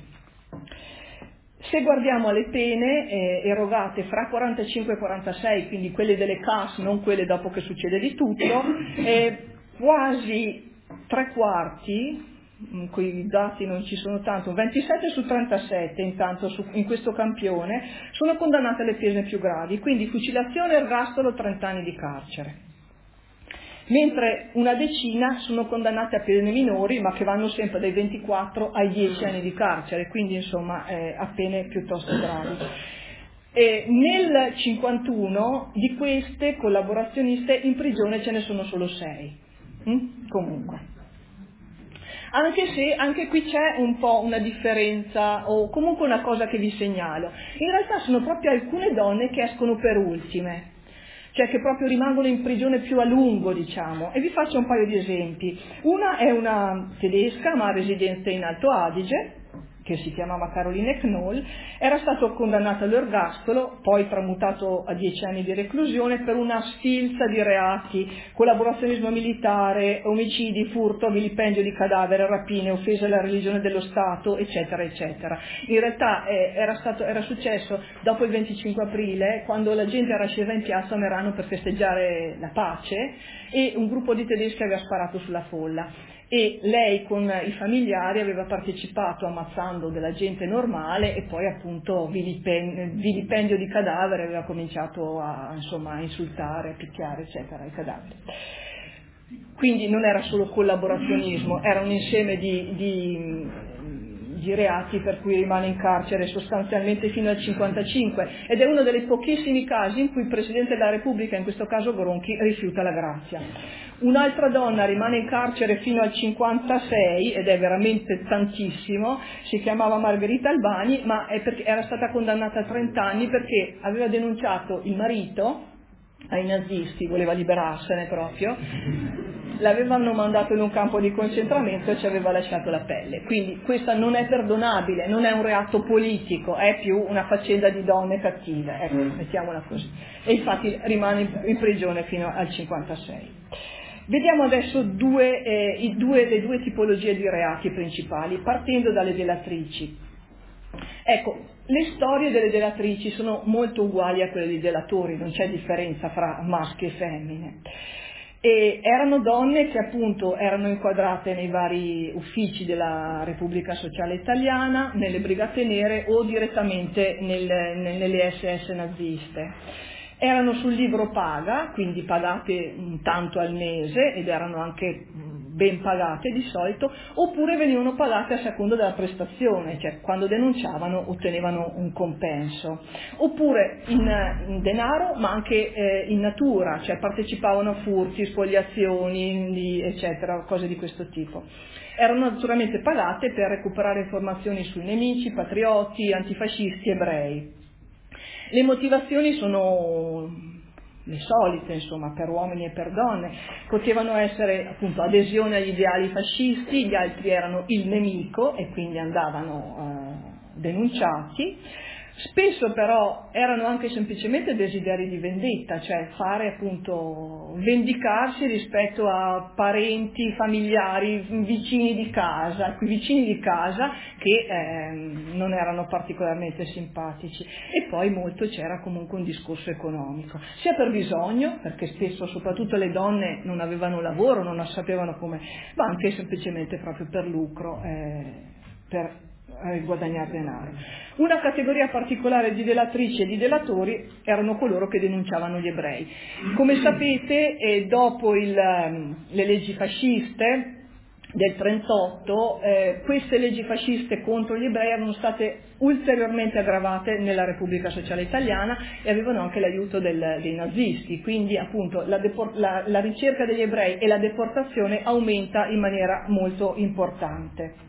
Se guardiamo alle pene eh, erogate fra quarantacinque e quarantasei, quindi quelle delle C A S, non quelle dopo che succede di tutto, eh, quasi tre quarti, quei dati non ci sono tanto, ventisette su trentasette intanto su, in questo campione sono condannate alle pene più gravi, quindi fucilazione, ergastolo, trenta anni di carcere, mentre una decina sono condannate a pene minori ma che vanno sempre dai ventiquattro ai dieci anni di carcere, quindi insomma eh, a pene piuttosto gravi. E nel cinquantuno di queste collaborazioniste in prigione ce ne sono solo sei, hm? Comunque. Anche se anche qui c'è un po' una differenza o comunque una cosa che vi segnalo. In realtà sono proprio alcune donne che escono per ultime, cioè che proprio rimangono in prigione più a lungo, diciamo. E vi faccio un paio di esempi. Una è una tedesca ma ha residenza in Alto Adige, che si chiamava Caroline Knoll, era stato condannato all'ergastolo, poi tramutato a dieci anni di reclusione per una sfilza di reati, collaborazionismo militare, omicidi, furto, vilipendio di cadavere, rapine, offesa alla religione dello Stato, eccetera, eccetera. In realtà eh, era, stato, era successo dopo il venticinque aprile, quando la gente era scesa in piazza a Merano per festeggiare la pace e un gruppo di tedeschi aveva sparato sulla folla. E lei con i familiari aveva partecipato ammazzando della gente normale e poi appunto vilipen- vilipendio di cadavere, aveva cominciato a, insomma, a insultare, a picchiare eccetera i cadaveri. Quindi non era solo collaborazionismo, era un insieme di, di, di reati per cui rimane in carcere sostanzialmente fino al cinquantacinque, ed è uno dei pochissimi casi in cui il Presidente della Repubblica, in questo caso Gronchi, rifiuta la grazia. Un'altra donna rimane in carcere fino al cinquantasei, ed è veramente tantissimo, si chiamava Margherita Albani, ma è perché era stata condannata a trenta anni perché aveva denunciato il marito ai nazisti, voleva liberarsene proprio, l'avevano mandato in un campo di concentramento e ci aveva lasciato la pelle. Quindi questa non è perdonabile, non è un reato politico, è più una faccenda di donne cattive, ecco, mettiamola così. E infatti rimane in prigione fino al cinquantasei. Vediamo adesso due, eh, i due, le due tipologie di reati principali, partendo dalle delatrici. Ecco, le storie delle delatrici sono molto uguali a quelle dei delatori, non c'è differenza fra maschi e femmine. E erano donne che appunto erano inquadrate nei vari uffici della Repubblica Sociale Italiana, nelle Brigate Nere o direttamente nel, nelle esse esse naziste. Erano sul libro paga, quindi pagate un tanto al mese, ed erano anche ben pagate di solito, oppure venivano pagate a seconda della prestazione, cioè quando denunciavano ottenevano un compenso, oppure in, in denaro ma anche eh, in natura, cioè partecipavano a furti, spoliazioni, eccetera, cose di questo tipo. Erano naturalmente pagate per recuperare informazioni sui nemici, patrioti, antifascisti, ebrei. Le motivazioni sono le solite, insomma, per uomini e per donne. Potevano essere appunto adesione agli ideali fascisti, gli altri erano il nemico e quindi andavano eh, denunciati. Spesso però erano anche semplicemente desideri di vendetta, cioè fare appunto vendicarsi rispetto a parenti, familiari, vicini di casa, quei vicini di casa che eh, non erano particolarmente simpatici. E poi molto c'era comunque un discorso economico, sia per bisogno, perché spesso soprattutto le donne non avevano lavoro, non sapevano come, ma anche semplicemente proprio per lucro, eh, per guadagnare denaro. Una categoria particolare di delatrici e di delatori erano coloro che denunciavano gli ebrei. Come sapete, eh, dopo il, le leggi fasciste del trentotto, eh, queste leggi fasciste contro gli ebrei erano state ulteriormente aggravate nella Repubblica Sociale Italiana e avevano anche l'aiuto del, dei nazisti, quindi appunto la, depor- la, la ricerca degli ebrei e la deportazione aumenta in maniera molto importante.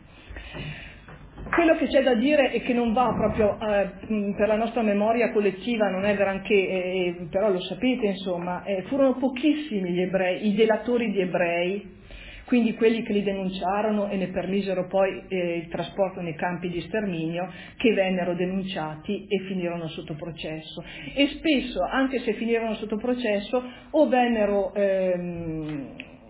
Quello che c'è da dire e che non va proprio eh, per la nostra memoria collettiva, non è granché, eh, però lo sapete insomma, eh, furono pochissimi gli ebrei, i delatori di ebrei, quindi quelli che li denunciarono e ne permisero poi eh, il trasporto nei campi di sterminio, che vennero denunciati e finirono sotto processo. E spesso, anche se finirono sotto processo, o vennero ehm,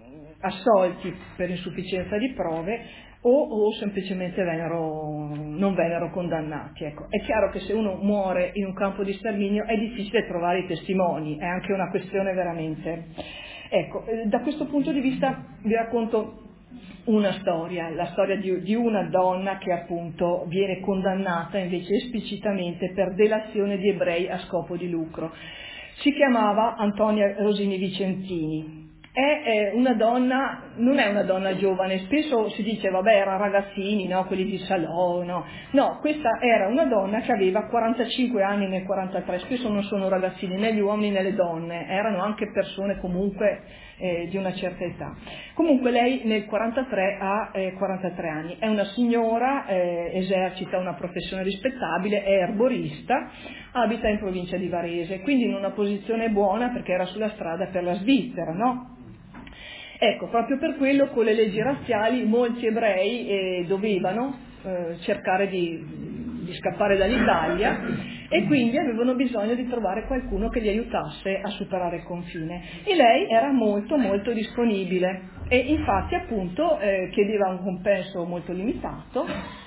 assolti per insufficienza di prove, O, o semplicemente vennero, non vennero condannati. Ecco. È chiaro che se uno muore in un campo di sterminio è difficile trovare i testimoni, è anche una questione veramente... Ecco, eh, da questo punto di vista vi racconto una storia, la storia di, di una donna che appunto viene condannata invece esplicitamente per delazione di ebrei a scopo di lucro. Si chiamava Antonia Rosini Vicentini. È una donna, non è una donna giovane, spesso si dice vabbè erano ragazzini, no, quelli di Salò, no, no, questa era una donna che aveva quarantacinque anni nel quarantatré, spesso non sono ragazzini né gli uomini né le donne, erano anche persone comunque eh, di una certa età. Comunque lei nel quarantatré ha eh, quarantatré anni, è una signora, eh, esercita una professione rispettabile, è erborista, abita in provincia di Varese, quindi in una posizione buona perché era sulla strada per la Svizzera, no? Ecco, proprio per quello con le leggi razziali molti ebrei eh, dovevano eh, cercare di, di scappare dall'Italia e quindi avevano bisogno di trovare qualcuno che li aiutasse a superare il confine. E lei era molto molto disponibile e infatti appunto eh, chiedeva un compenso molto limitato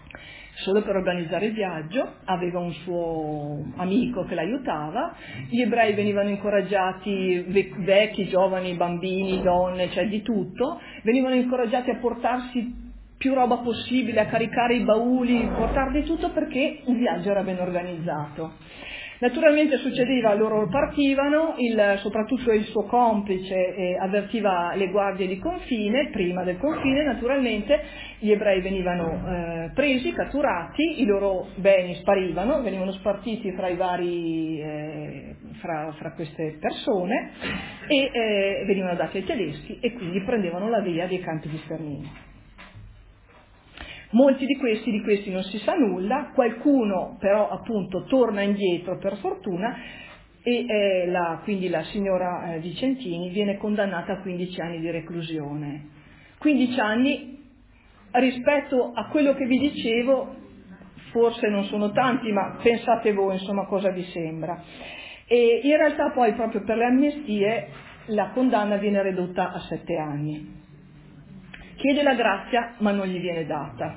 solo per organizzare il viaggio, aveva un suo amico che l'aiutava, gli ebrei venivano incoraggiati, vecchi, giovani, bambini, donne, cioè di tutto, venivano incoraggiati a portarsi più roba possibile, a caricare i bauli, portare di tutto perché il viaggio era ben organizzato. Naturalmente succedeva, loro partivano, il, soprattutto il suo complice eh, avvertiva le guardie di confine, prima del confine naturalmente, gli ebrei venivano eh, presi, catturati, i loro beni sparivano, venivano spartiti fra i vari, eh, fra, fra queste persone e eh, venivano dati ai tedeschi e quindi prendevano la via dei campi di sterminio. Molti di questi, di questi non si sa nulla, qualcuno però appunto torna indietro per fortuna e eh, la, quindi la signora eh, Vicentini viene condannata a quindici anni di reclusione. quindici anni rispetto a quello che vi dicevo forse non sono tanti, ma pensate voi insomma cosa vi sembra. E in realtà poi proprio per le amnistie la condanna viene ridotta a sette anni. Chiede la grazia ma non gli viene data,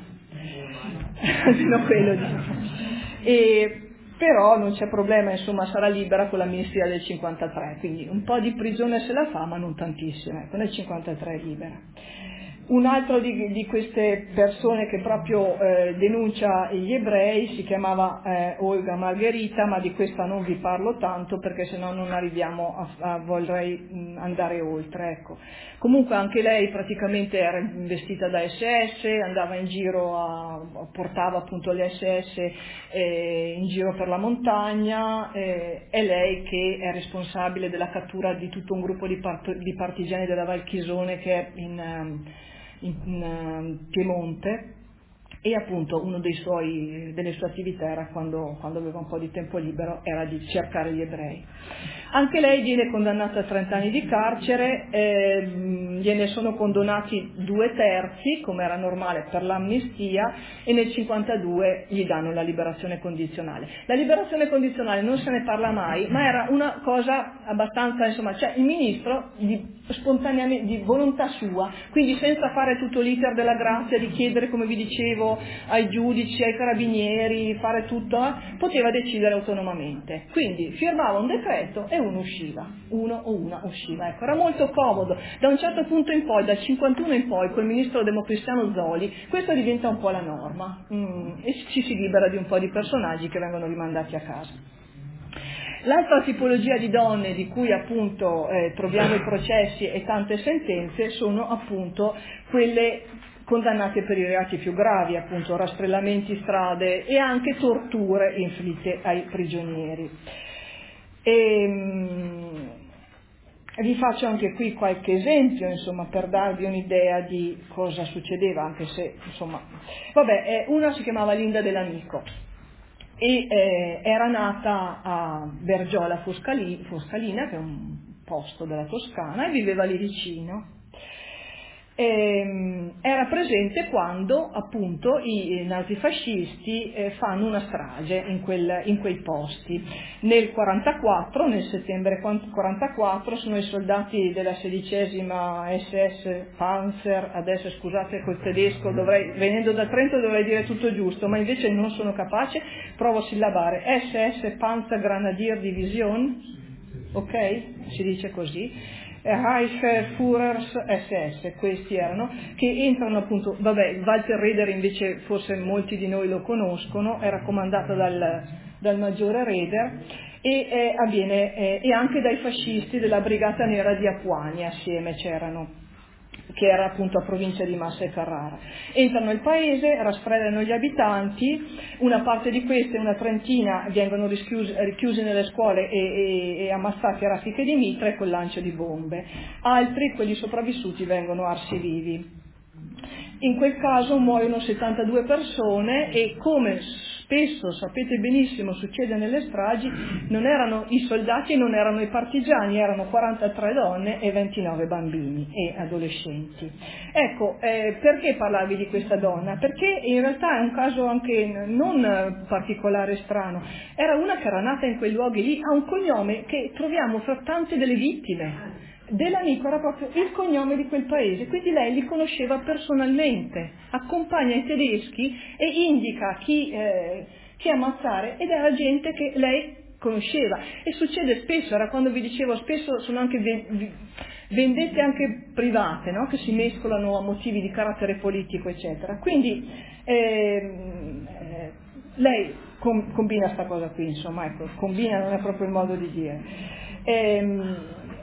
almeno quello diciamo. E però non c'è problema, insomma sarà libera con l'amnistia del cinquantatré, quindi un po' di prigione se la fa ma non tantissima, ecco, nel cinquantatré è libera. Un altro di, di queste persone che proprio eh, denuncia gli ebrei si chiamava eh, Olga Margherita, ma di questa non vi parlo tanto perché sennò non arriviamo a, a vorrei mh, andare oltre. Ecco. Comunque anche lei praticamente era investita da S S, andava in giro, a, portava appunto le S S eh, in giro per la montagna, eh, è lei che è responsabile della cattura di tutto un gruppo di, part- di partigiani della Val Chisone che è in... Um, in, in Piemonte e appunto uno dei suoi, delle sue attività era quando, quando aveva un po' di tempo libero era di cercare gli ebrei. Anche lei viene condannata a trenta anni di carcere, eh, gliene sono condonati due terzi come era normale per l'amnistia e nel cinquantadue gli danno la liberazione condizionale. La liberazione condizionale non se ne parla mai, ma era una cosa abbastanza, insomma, cioè il ministro di, spontaneamente, di volontà sua, quindi senza fare tutto l'iter della grazia, di chiedere, come vi dicevo, ai giudici, ai carabinieri, fare tutto, eh, poteva decidere autonomamente. Quindi firmava un decreto e uno usciva, uno o una usciva. Ecco, era molto comodo. Da un certo punto in poi, dal cinquantuno in poi, col ministro democristiano Zoli, questo diventa un po' la norma mm, e ci si libera di un po' di personaggi che vengono rimandati a casa. L'altra tipologia di donne di cui appunto eh, troviamo i processi e tante sentenze sono appunto quelle condannate per i reati più gravi, appunto rastrellamenti, strade e anche torture inflitte ai prigionieri. E, mh, vi faccio anche qui qualche esempio, insomma, per darvi un'idea di cosa succedeva, anche se, insomma, vabbè, eh, una si chiamava Linda Dell'Amico e eh, era nata a Bergiola Foscali, Foscalina, che è un posto della Toscana, e viveva lì vicino. E, era presente quando appunto i nazifascisti eh, fanno una strage in, quel, in quei posti. Nel quarantaquattro, nel settembre quarantaquattro, sono i soldati della sedicesima S S Panzer, adesso scusate col tedesco, dovrei, venendo da Trento dovrei dire tutto giusto, ma invece non sono capace, provo a sillabare, S S Panzer Grenadier Division, ok? Si dice così. Reichsführers S S, questi erano, che entrano appunto, vabbè, Walter Reder invece forse molti di noi lo conoscono, era comandata dal, dal maggiore Reder e eh, avviene eh, e anche dai fascisti della Brigata Nera di Apuani assieme c'erano, che era appunto a provincia di Massa e Carrara. Entrano nel paese, rastrellano gli abitanti, una parte di queste, una trentina, vengono richiusi, richiusi nelle scuole e, e, e ammassati a raffiche di mitra e col lancio di bombe. Altri, quelli sopravvissuti, vengono arsi vivi. In quel caso muoiono settantadue persone e, come spesso sapete benissimo succede nelle stragi, non erano i soldati e non erano i partigiani, erano quarantatré donne e ventinove bambini e adolescenti. Ecco, eh, perché parlarvi di questa donna? Perché in realtà è un caso anche non particolare strano, era una che era nata in quei luoghi lì, ha un cognome che troviamo fra tante delle vittime. Dell'Amico era proprio il cognome di quel paese, quindi lei li conosceva personalmente, accompagna i tedeschi e indica chi, eh, chi ammazzare ed era gente che lei conosceva. E succede spesso, era quando vi dicevo, spesso sono anche vendette anche private, no? Che si mescolano a motivi di carattere politico, eccetera. Quindi eh, lei com- combina sta cosa qui, insomma, ecco, combina non è proprio il modo di dire. Ehm,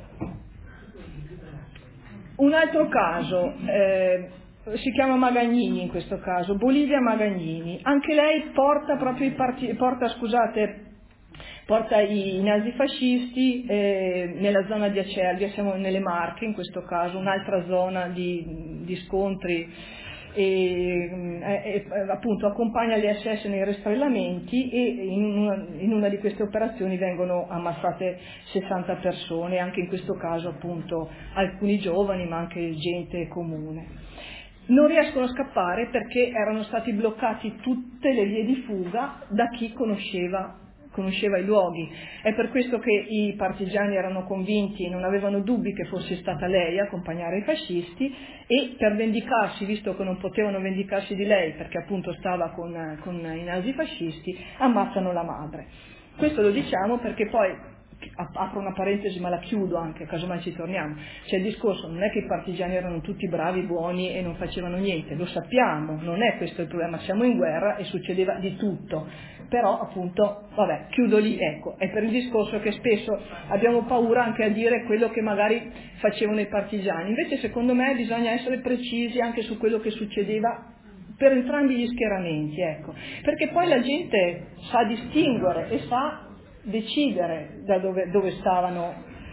un altro caso, eh, si chiama Magagnini in questo caso, Bolivia Magagnini, anche lei porta proprio i partiti, porta, scusate, porta i nazifascisti eh, nella zona di Acervia, siamo nelle Marche in questo caso, un'altra zona di, di scontri, e, e, e appunto accompagna le S S nei rastrellamenti, e in una, in una di queste operazioni vengono ammazzate sessanta persone, anche in questo caso appunto alcuni giovani ma anche gente comune. Non riescono a scappare perché erano stati bloccati tutte le vie di fuga da chi conosceva conosceva i luoghi. È per questo che i partigiani erano convinti e non avevano dubbi che fosse stata lei a accompagnare i fascisti, e per vendicarsi, visto che non potevano vendicarsi di lei perché appunto stava con, con i nazifascisti, ammazzano la madre. Questo lo diciamo perché poi, apro una parentesi ma la chiudo anche, casomai ci torniamo, c'è il discorso, non è che i partigiani erano tutti bravi, buoni e non facevano niente, lo sappiamo, non è questo il problema, siamo in guerra e succedeva di tutto, però appunto, vabbè, chiudo lì, ecco, è per il discorso che spesso abbiamo paura anche a dire quello che magari facevano i partigiani, invece secondo me bisogna essere precisi anche su quello che succedeva per entrambi gli schieramenti, ecco, perché poi la gente sa distinguere e sa decidere da dove, dove stavano.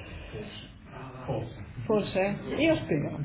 Forse? Io spero.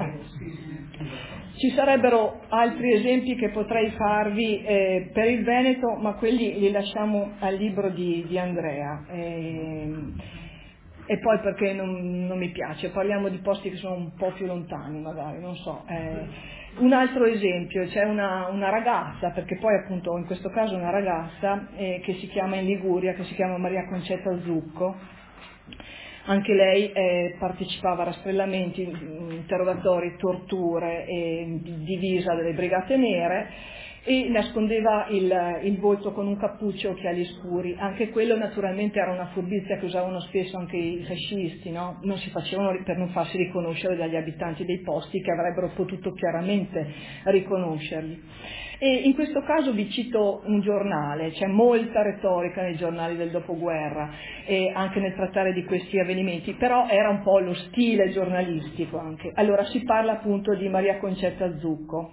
Ci sarebbero altri esempi che potrei farvi eh, per il Veneto, ma quelli li lasciamo al libro di, di Andrea. Eh, e poi perché non, non mi piace, parliamo di posti che sono un po' più lontani magari, non so. Eh, un altro esempio, c'è una, una ragazza, perché poi appunto in questo caso una ragazza eh, che si chiama in Liguria, che si chiama Maria Concetta Zucco, anche lei eh, partecipava a rastrellamenti, interrogatori, torture, eh, divisa delle Brigate Nere, e nascondeva il, il volto con un cappuccio e occhiali scuri. Anche quello naturalmente era una furbizia che usavano spesso anche i fascisti, no? Non si facevano per non farsi riconoscere dagli abitanti dei posti che avrebbero potuto chiaramente riconoscerli. E in questo caso vi cito un giornale, c'è molta retorica nei giornali del dopoguerra e anche nel trattare di questi avvenimenti, però era un po' lo stile giornalistico anche. Allora si parla appunto di Maria Concetta Zucco.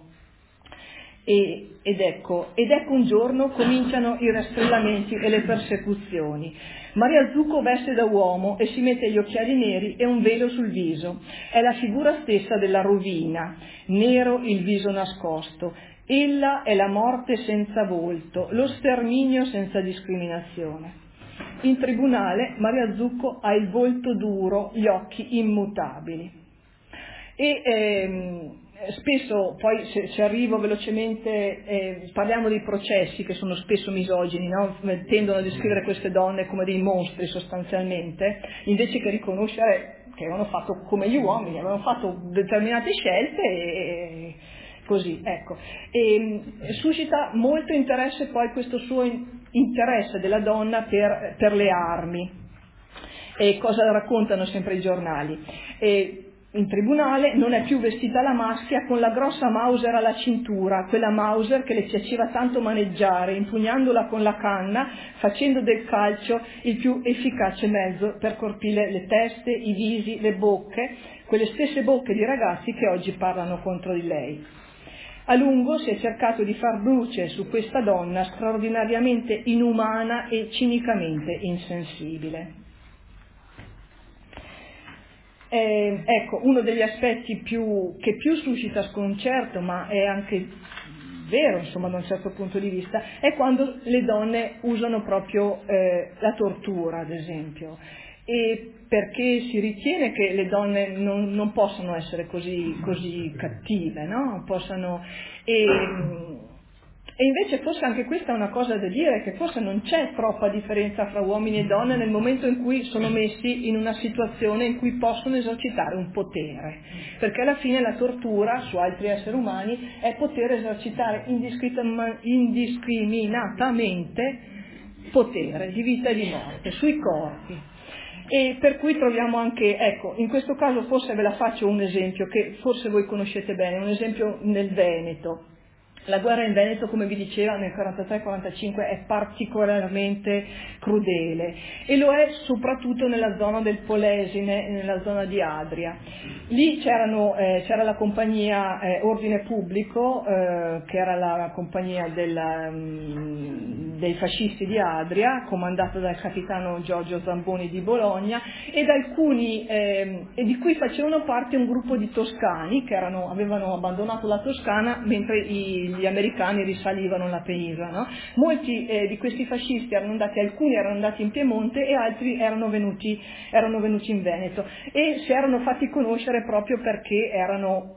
E, ed, ecco, ed ecco un giorno cominciano i rastrellamenti e le persecuzioni. Maria Zucco veste da uomo e si mette gli occhiali neri e un velo sul viso. È la figura stessa della rovina, nero il viso nascosto. Ella è la morte senza volto, lo sterminio senza discriminazione. In tribunale Maria Zucco ha il volto duro, gli occhi immutabili. E ehm, spesso, poi se, se arrivo velocemente, eh, parliamo dei processi che sono spesso misogini, no? Tendono a descrivere queste donne come dei mostri sostanzialmente, invece che riconoscere che avevano fatto come gli uomini, avevano fatto determinate scelte e così, ecco. E suscita molto interesse poi questo suo interesse della donna per, per le armi. E cosa raccontano sempre i giornali? E in tribunale non è più vestita alla maschia, con la grossa Mauser alla cintura, quella Mauser che le piaceva tanto maneggiare, impugnandola con la canna, facendo del calcio il più efficace mezzo per colpire le teste, i visi, le bocche, quelle stesse bocche di ragazzi che oggi parlano contro di lei. A lungo si è cercato di far luce su questa donna straordinariamente inumana e cinicamente insensibile. Eh, ecco, uno degli aspetti più, che più suscita sconcerto, ma è anche vero, insomma, da un certo punto di vista, è quando le donne usano proprio eh, la tortura, ad esempio, e perché si ritiene che le donne non, non possano essere così, così cattive, no? Possano, e, e invece forse anche questa è una cosa da dire, che forse non c'è troppa differenza fra uomini e donne nel momento in cui sono messi in una situazione in cui possono esercitare un potere, perché alla fine la tortura su altri esseri umani è poter esercitare indiscriminatamente potere di vita e di morte sui corpi. E per cui troviamo anche, ecco, in questo caso forse ve la faccio un esempio che forse voi conoscete bene, un esempio nel Veneto. La guerra in Veneto, come vi diceva, nel quarantatré quarantacinque è particolarmente crudele e lo è soprattutto nella zona del Polesine, nella zona di Adria. Lì c'erano, eh, c'era la compagnia eh, Ordine Pubblico, eh, che era la compagnia della, mh, dei fascisti di Adria, comandata dal capitano Giorgio Zamboni di Bologna, ed alcuni, eh, e di cui facevano parte un gruppo di toscani che erano, avevano abbandonato la Toscana mentre i gli americani risalivano la penisola, no? Molti eh, di questi fascisti erano andati, alcuni erano andati in Piemonte e altri erano venuti, erano venuti in Veneto e si erano fatti conoscere proprio perché erano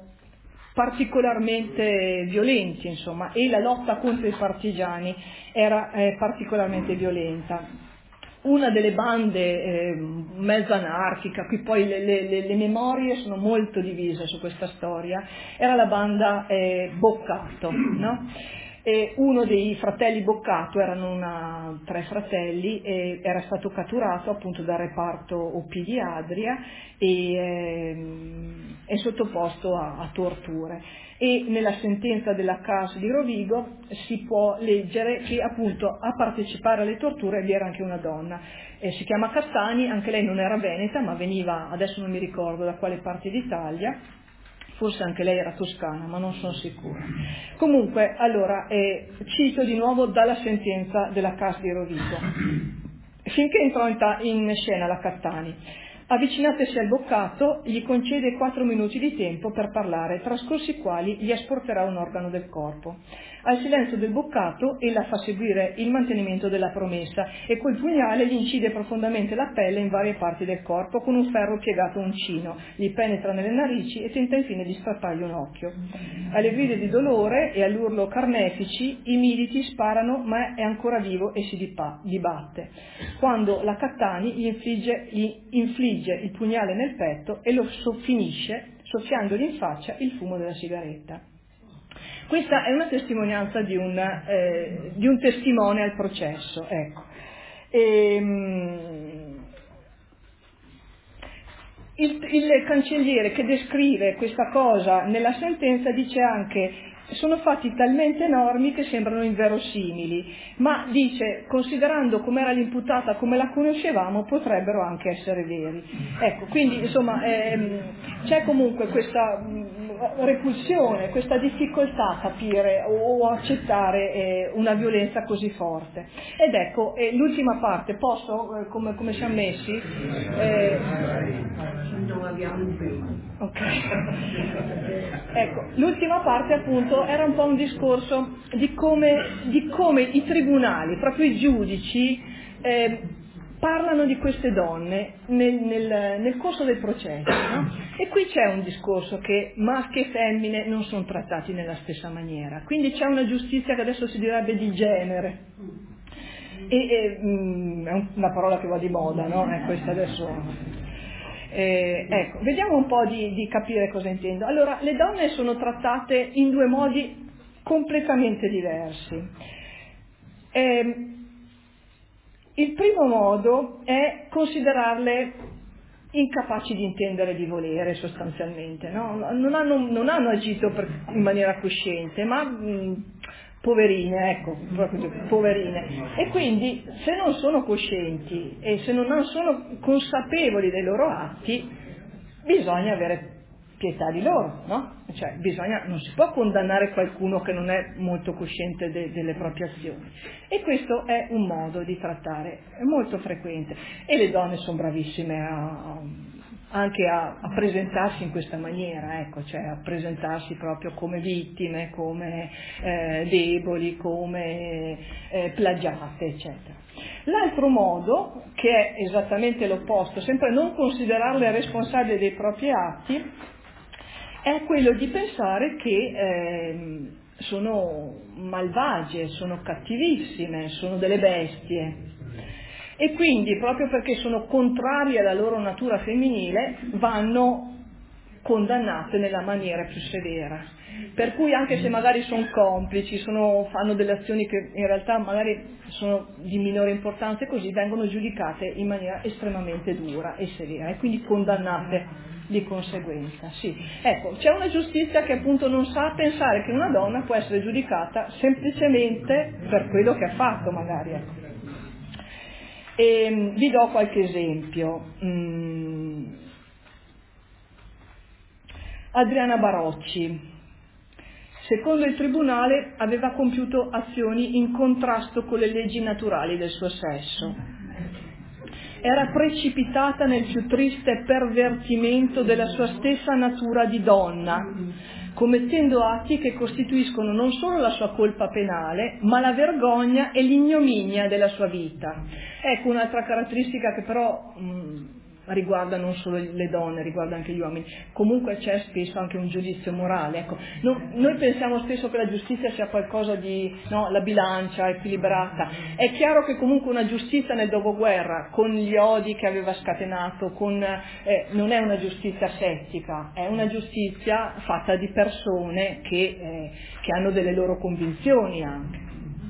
particolarmente violenti, insomma, e la lotta contro i partigiani era eh, particolarmente violenta. Una delle bande eh, mezzo anarchica, qui poi le, le, le memorie sono molto divise su questa storia, era la banda eh, Boccato, no? E uno dei fratelli Boccato, erano una, tre fratelli, e era stato catturato appunto dal reparto O P di Adria e eh, è sottoposto a, a torture. E nella sentenza della C A S di Rovigo si può leggere che appunto a partecipare alle torture vi era anche una donna, eh, si chiama Cattani, anche lei non era veneta ma veniva, adesso non mi ricordo da quale parte d'Italia, forse anche lei era toscana ma non sono sicura. Comunque, allora, eh, cito di nuovo dalla sentenza della C A S di Rovigo. Finché entrò in scena la Cattani, avvicinatesi al Boccato, gli concede quattro minuti di tempo per parlare, trascorsi i quali gli esporterà un organo del corpo. Al silenzio del Boccato ella fa seguire il mantenimento della promessa e col pugnale gli incide profondamente la pelle in varie parti del corpo con un ferro piegato uncino, gli penetra nelle narici e tenta infine di strappargli un occhio. Alle grida di dolore e all'urlo carnefici i militi sparano ma è ancora vivo e si dibatte. Quando la Cattani gli infligge, gli infligge il pugnale nel petto e lo finisce soffiandogli in faccia il fumo della sigaretta. Questa è una testimonianza di un, eh, di un testimone al processo. Ecco. E, mh, il, il cancelliere che descrive questa cosa nella sentenza dice anche: sono fatti talmente enormi che sembrano inverosimili, ma dice, considerando com'era l'imputata, come la conoscevamo, potrebbero anche essere veri. Ecco, quindi insomma ehm, c'è comunque questa mh, repulsione, questa difficoltà a capire o accettare eh, una violenza così forte. Ed ecco, eh, l'ultima parte, posso, eh, come, come siamo messi? Eh, non abbiamo un primo. Ok. Ecco, l'ultima parte appunto era un po' un discorso di come, di come i tribunali, proprio i giudici, eh, parlano di queste donne nel, nel, nel corso del processo, no? E qui c'è un discorso che maschi e femmine non sono trattati nella stessa maniera, quindi c'è una giustizia che adesso si direbbe di genere. E, e, mh, è una parola che va di moda, no? È questa adesso... Eh, ecco, vediamo un po' di, di capire cosa intendo. Allora, le donne sono trattate in due modi completamente diversi. Eh, il primo modo è considerarle incapaci di intendere e di volere, sostanzialmente, no? Non hanno, non hanno agito per, in maniera cosciente, ma mh, poverine, ecco, proprio poverine. E quindi se non sono coscienti e se non sono consapevoli dei loro atti, bisogna avere pietà di loro, no? Cioè, bisogna, non si può condannare qualcuno che non è molto cosciente de, delle proprie azioni. E questo è un modo di trattare, è molto frequente. E le donne sono bravissime a, a anche a, a presentarsi in questa maniera, ecco, cioè a presentarsi proprio come vittime, come eh, deboli, come eh, plagiate, eccetera. L'altro modo, che è esattamente l'opposto, sempre non considerarle responsabili dei propri atti, è quello di pensare che eh, sono malvagie, sono cattivissime, sono delle bestie. E quindi, proprio perché sono contrari alla loro natura femminile, vanno condannate nella maniera più severa. Per cui anche se magari sono complici, sono, fanno delle azioni che in realtà magari sono di minore importanza e così, vengono giudicate in maniera estremamente dura e severa e quindi condannate di conseguenza. Sì. Ecco, c'è una giustizia che appunto non sa pensare che una donna può essere giudicata semplicemente per quello che ha fatto magari. Ecco. E, vi do qualche esempio. Mm. Adriana Barocci. Secondo il tribunale aveva compiuto azioni in contrasto con le leggi naturali del suo sesso. Era precipitata nel più triste pervertimento della sua stessa natura di donna, commettendo atti che costituiscono non solo la sua colpa penale, ma la vergogna e l'ignominia della sua vita. Ecco un'altra caratteristica che però mh, riguarda non solo le donne, riguarda anche gli uomini. Comunque c'è spesso anche un giudizio morale. Ecco, no, noi pensiamo spesso che la giustizia sia qualcosa di, no, la bilancia equilibrata. È chiaro che comunque una giustizia nel dopoguerra, con gli odi che aveva scatenato, con, eh, non è una giustizia asettica, è una giustizia fatta di persone che, eh, che hanno delle loro convinzioni anche.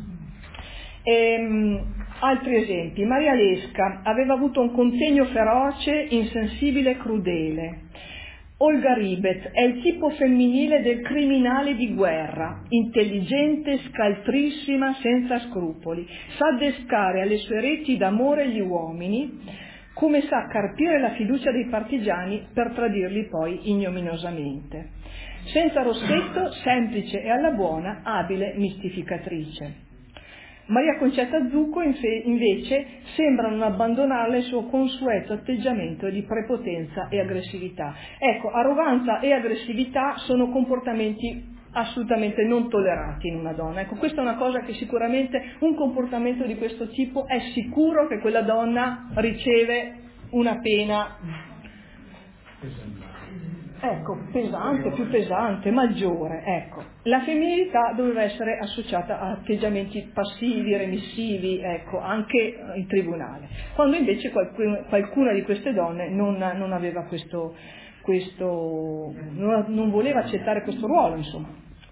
Ehm, altri esempi. Maria Lesca aveva avuto un contegno feroce, insensibile e crudele. Olga Ribet è il tipo femminile del criminale di guerra, intelligente, scaltrissima, senza scrupoli, sa adescare alle sue reti d'amore gli uomini, come sa carpire la fiducia dei partigiani per tradirli poi ignominiosamente. Senza rossetto, semplice e alla buona, abile mistificatrice. Maria Concetta Zucco invece sembra non abbandonare il suo consueto atteggiamento di prepotenza e aggressività. Ecco, arroganza e aggressività sono comportamenti assolutamente non tollerati in una donna. Ecco, questa è una cosa che sicuramente, un comportamento di questo tipo è sicuro che quella donna riceve una pena ecco, pesante, più pesante, maggiore, ecco. La femminilità doveva essere associata a atteggiamenti passivi, remissivi, ecco, anche in tribunale, quando invece qualcuna, qualcuna di queste donne non, non aveva questo, questo non, non voleva accettare questo ruolo, insomma.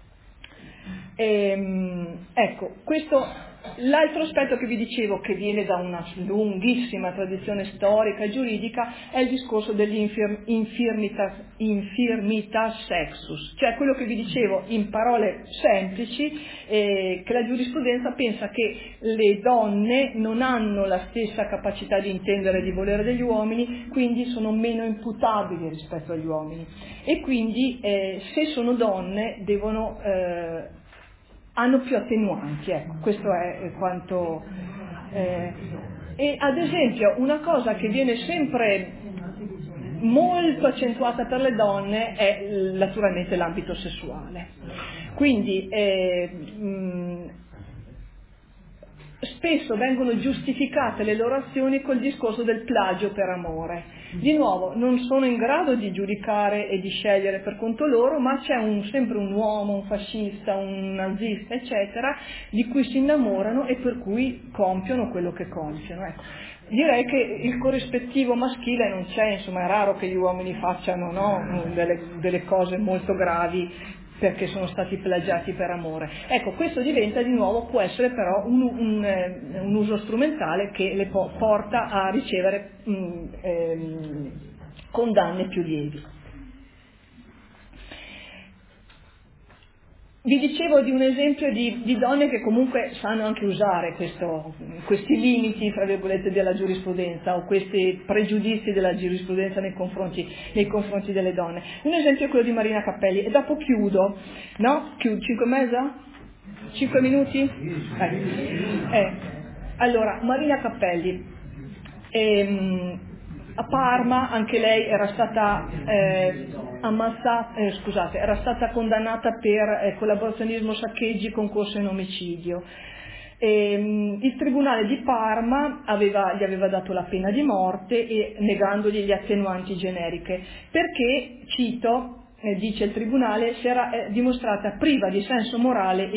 E, ecco, questo. L'altro aspetto che vi dicevo, che viene da una lunghissima tradizione storica e giuridica, è il discorso dell'infirmitas infirmitas sexus, cioè quello che vi dicevo in parole semplici, eh, che la giurisprudenza pensa che le donne non hanno la stessa capacità di intendere e di volere degli uomini, quindi sono meno imputabili rispetto agli uomini e quindi eh, se sono donne devono eh, hanno più attenuanti, ecco, questo è quanto... Eh, e ad esempio una cosa che viene sempre molto accentuata per le donne è naturalmente l'ambito sessuale. Quindi eh, mh, spesso vengono giustificate le loro azioni col discorso del plagio per amore. Di nuovo, non sono in grado di giudicare e di scegliere per conto loro, ma c'è un, sempre un uomo, un fascista, un nazista, eccetera, di cui si innamorano e per cui compiono quello che compiono. Ecco. Direi che il corrispettivo maschile non c'è, insomma, è raro che gli uomini facciano, no, delle, delle cose molto gravi perché sono stati plagiati per amore. Ecco, questo diventa di nuovo, può essere però un, un, un uso strumentale che le po- porta a ricevere mh, ehm, condanne più lievi. Vi dicevo di un esempio di, di donne che comunque sanno anche usare questo, questi limiti, fra virgolette, della giurisprudenza o questi pregiudizi della giurisprudenza nei confronti, nei confronti delle donne. Un esempio è quello di Marina Cappelli e dopo chiudo, no? Chiudo, cinque e mezza? Cinque minuti? Eh. Eh. Allora, Marina Cappelli. Ehm, A Parma anche lei era stata eh, ammazzata, eh, scusate, era stata condannata per eh, collaborazionismo, saccheggi, concorso in omicidio. E, mh, il tribunale di Parma aveva, gli aveva dato la pena di morte e negandogli gli attenuanti generiche, perché, cito, eh, dice il tribunale, si era eh, dimostrata priva di senso morale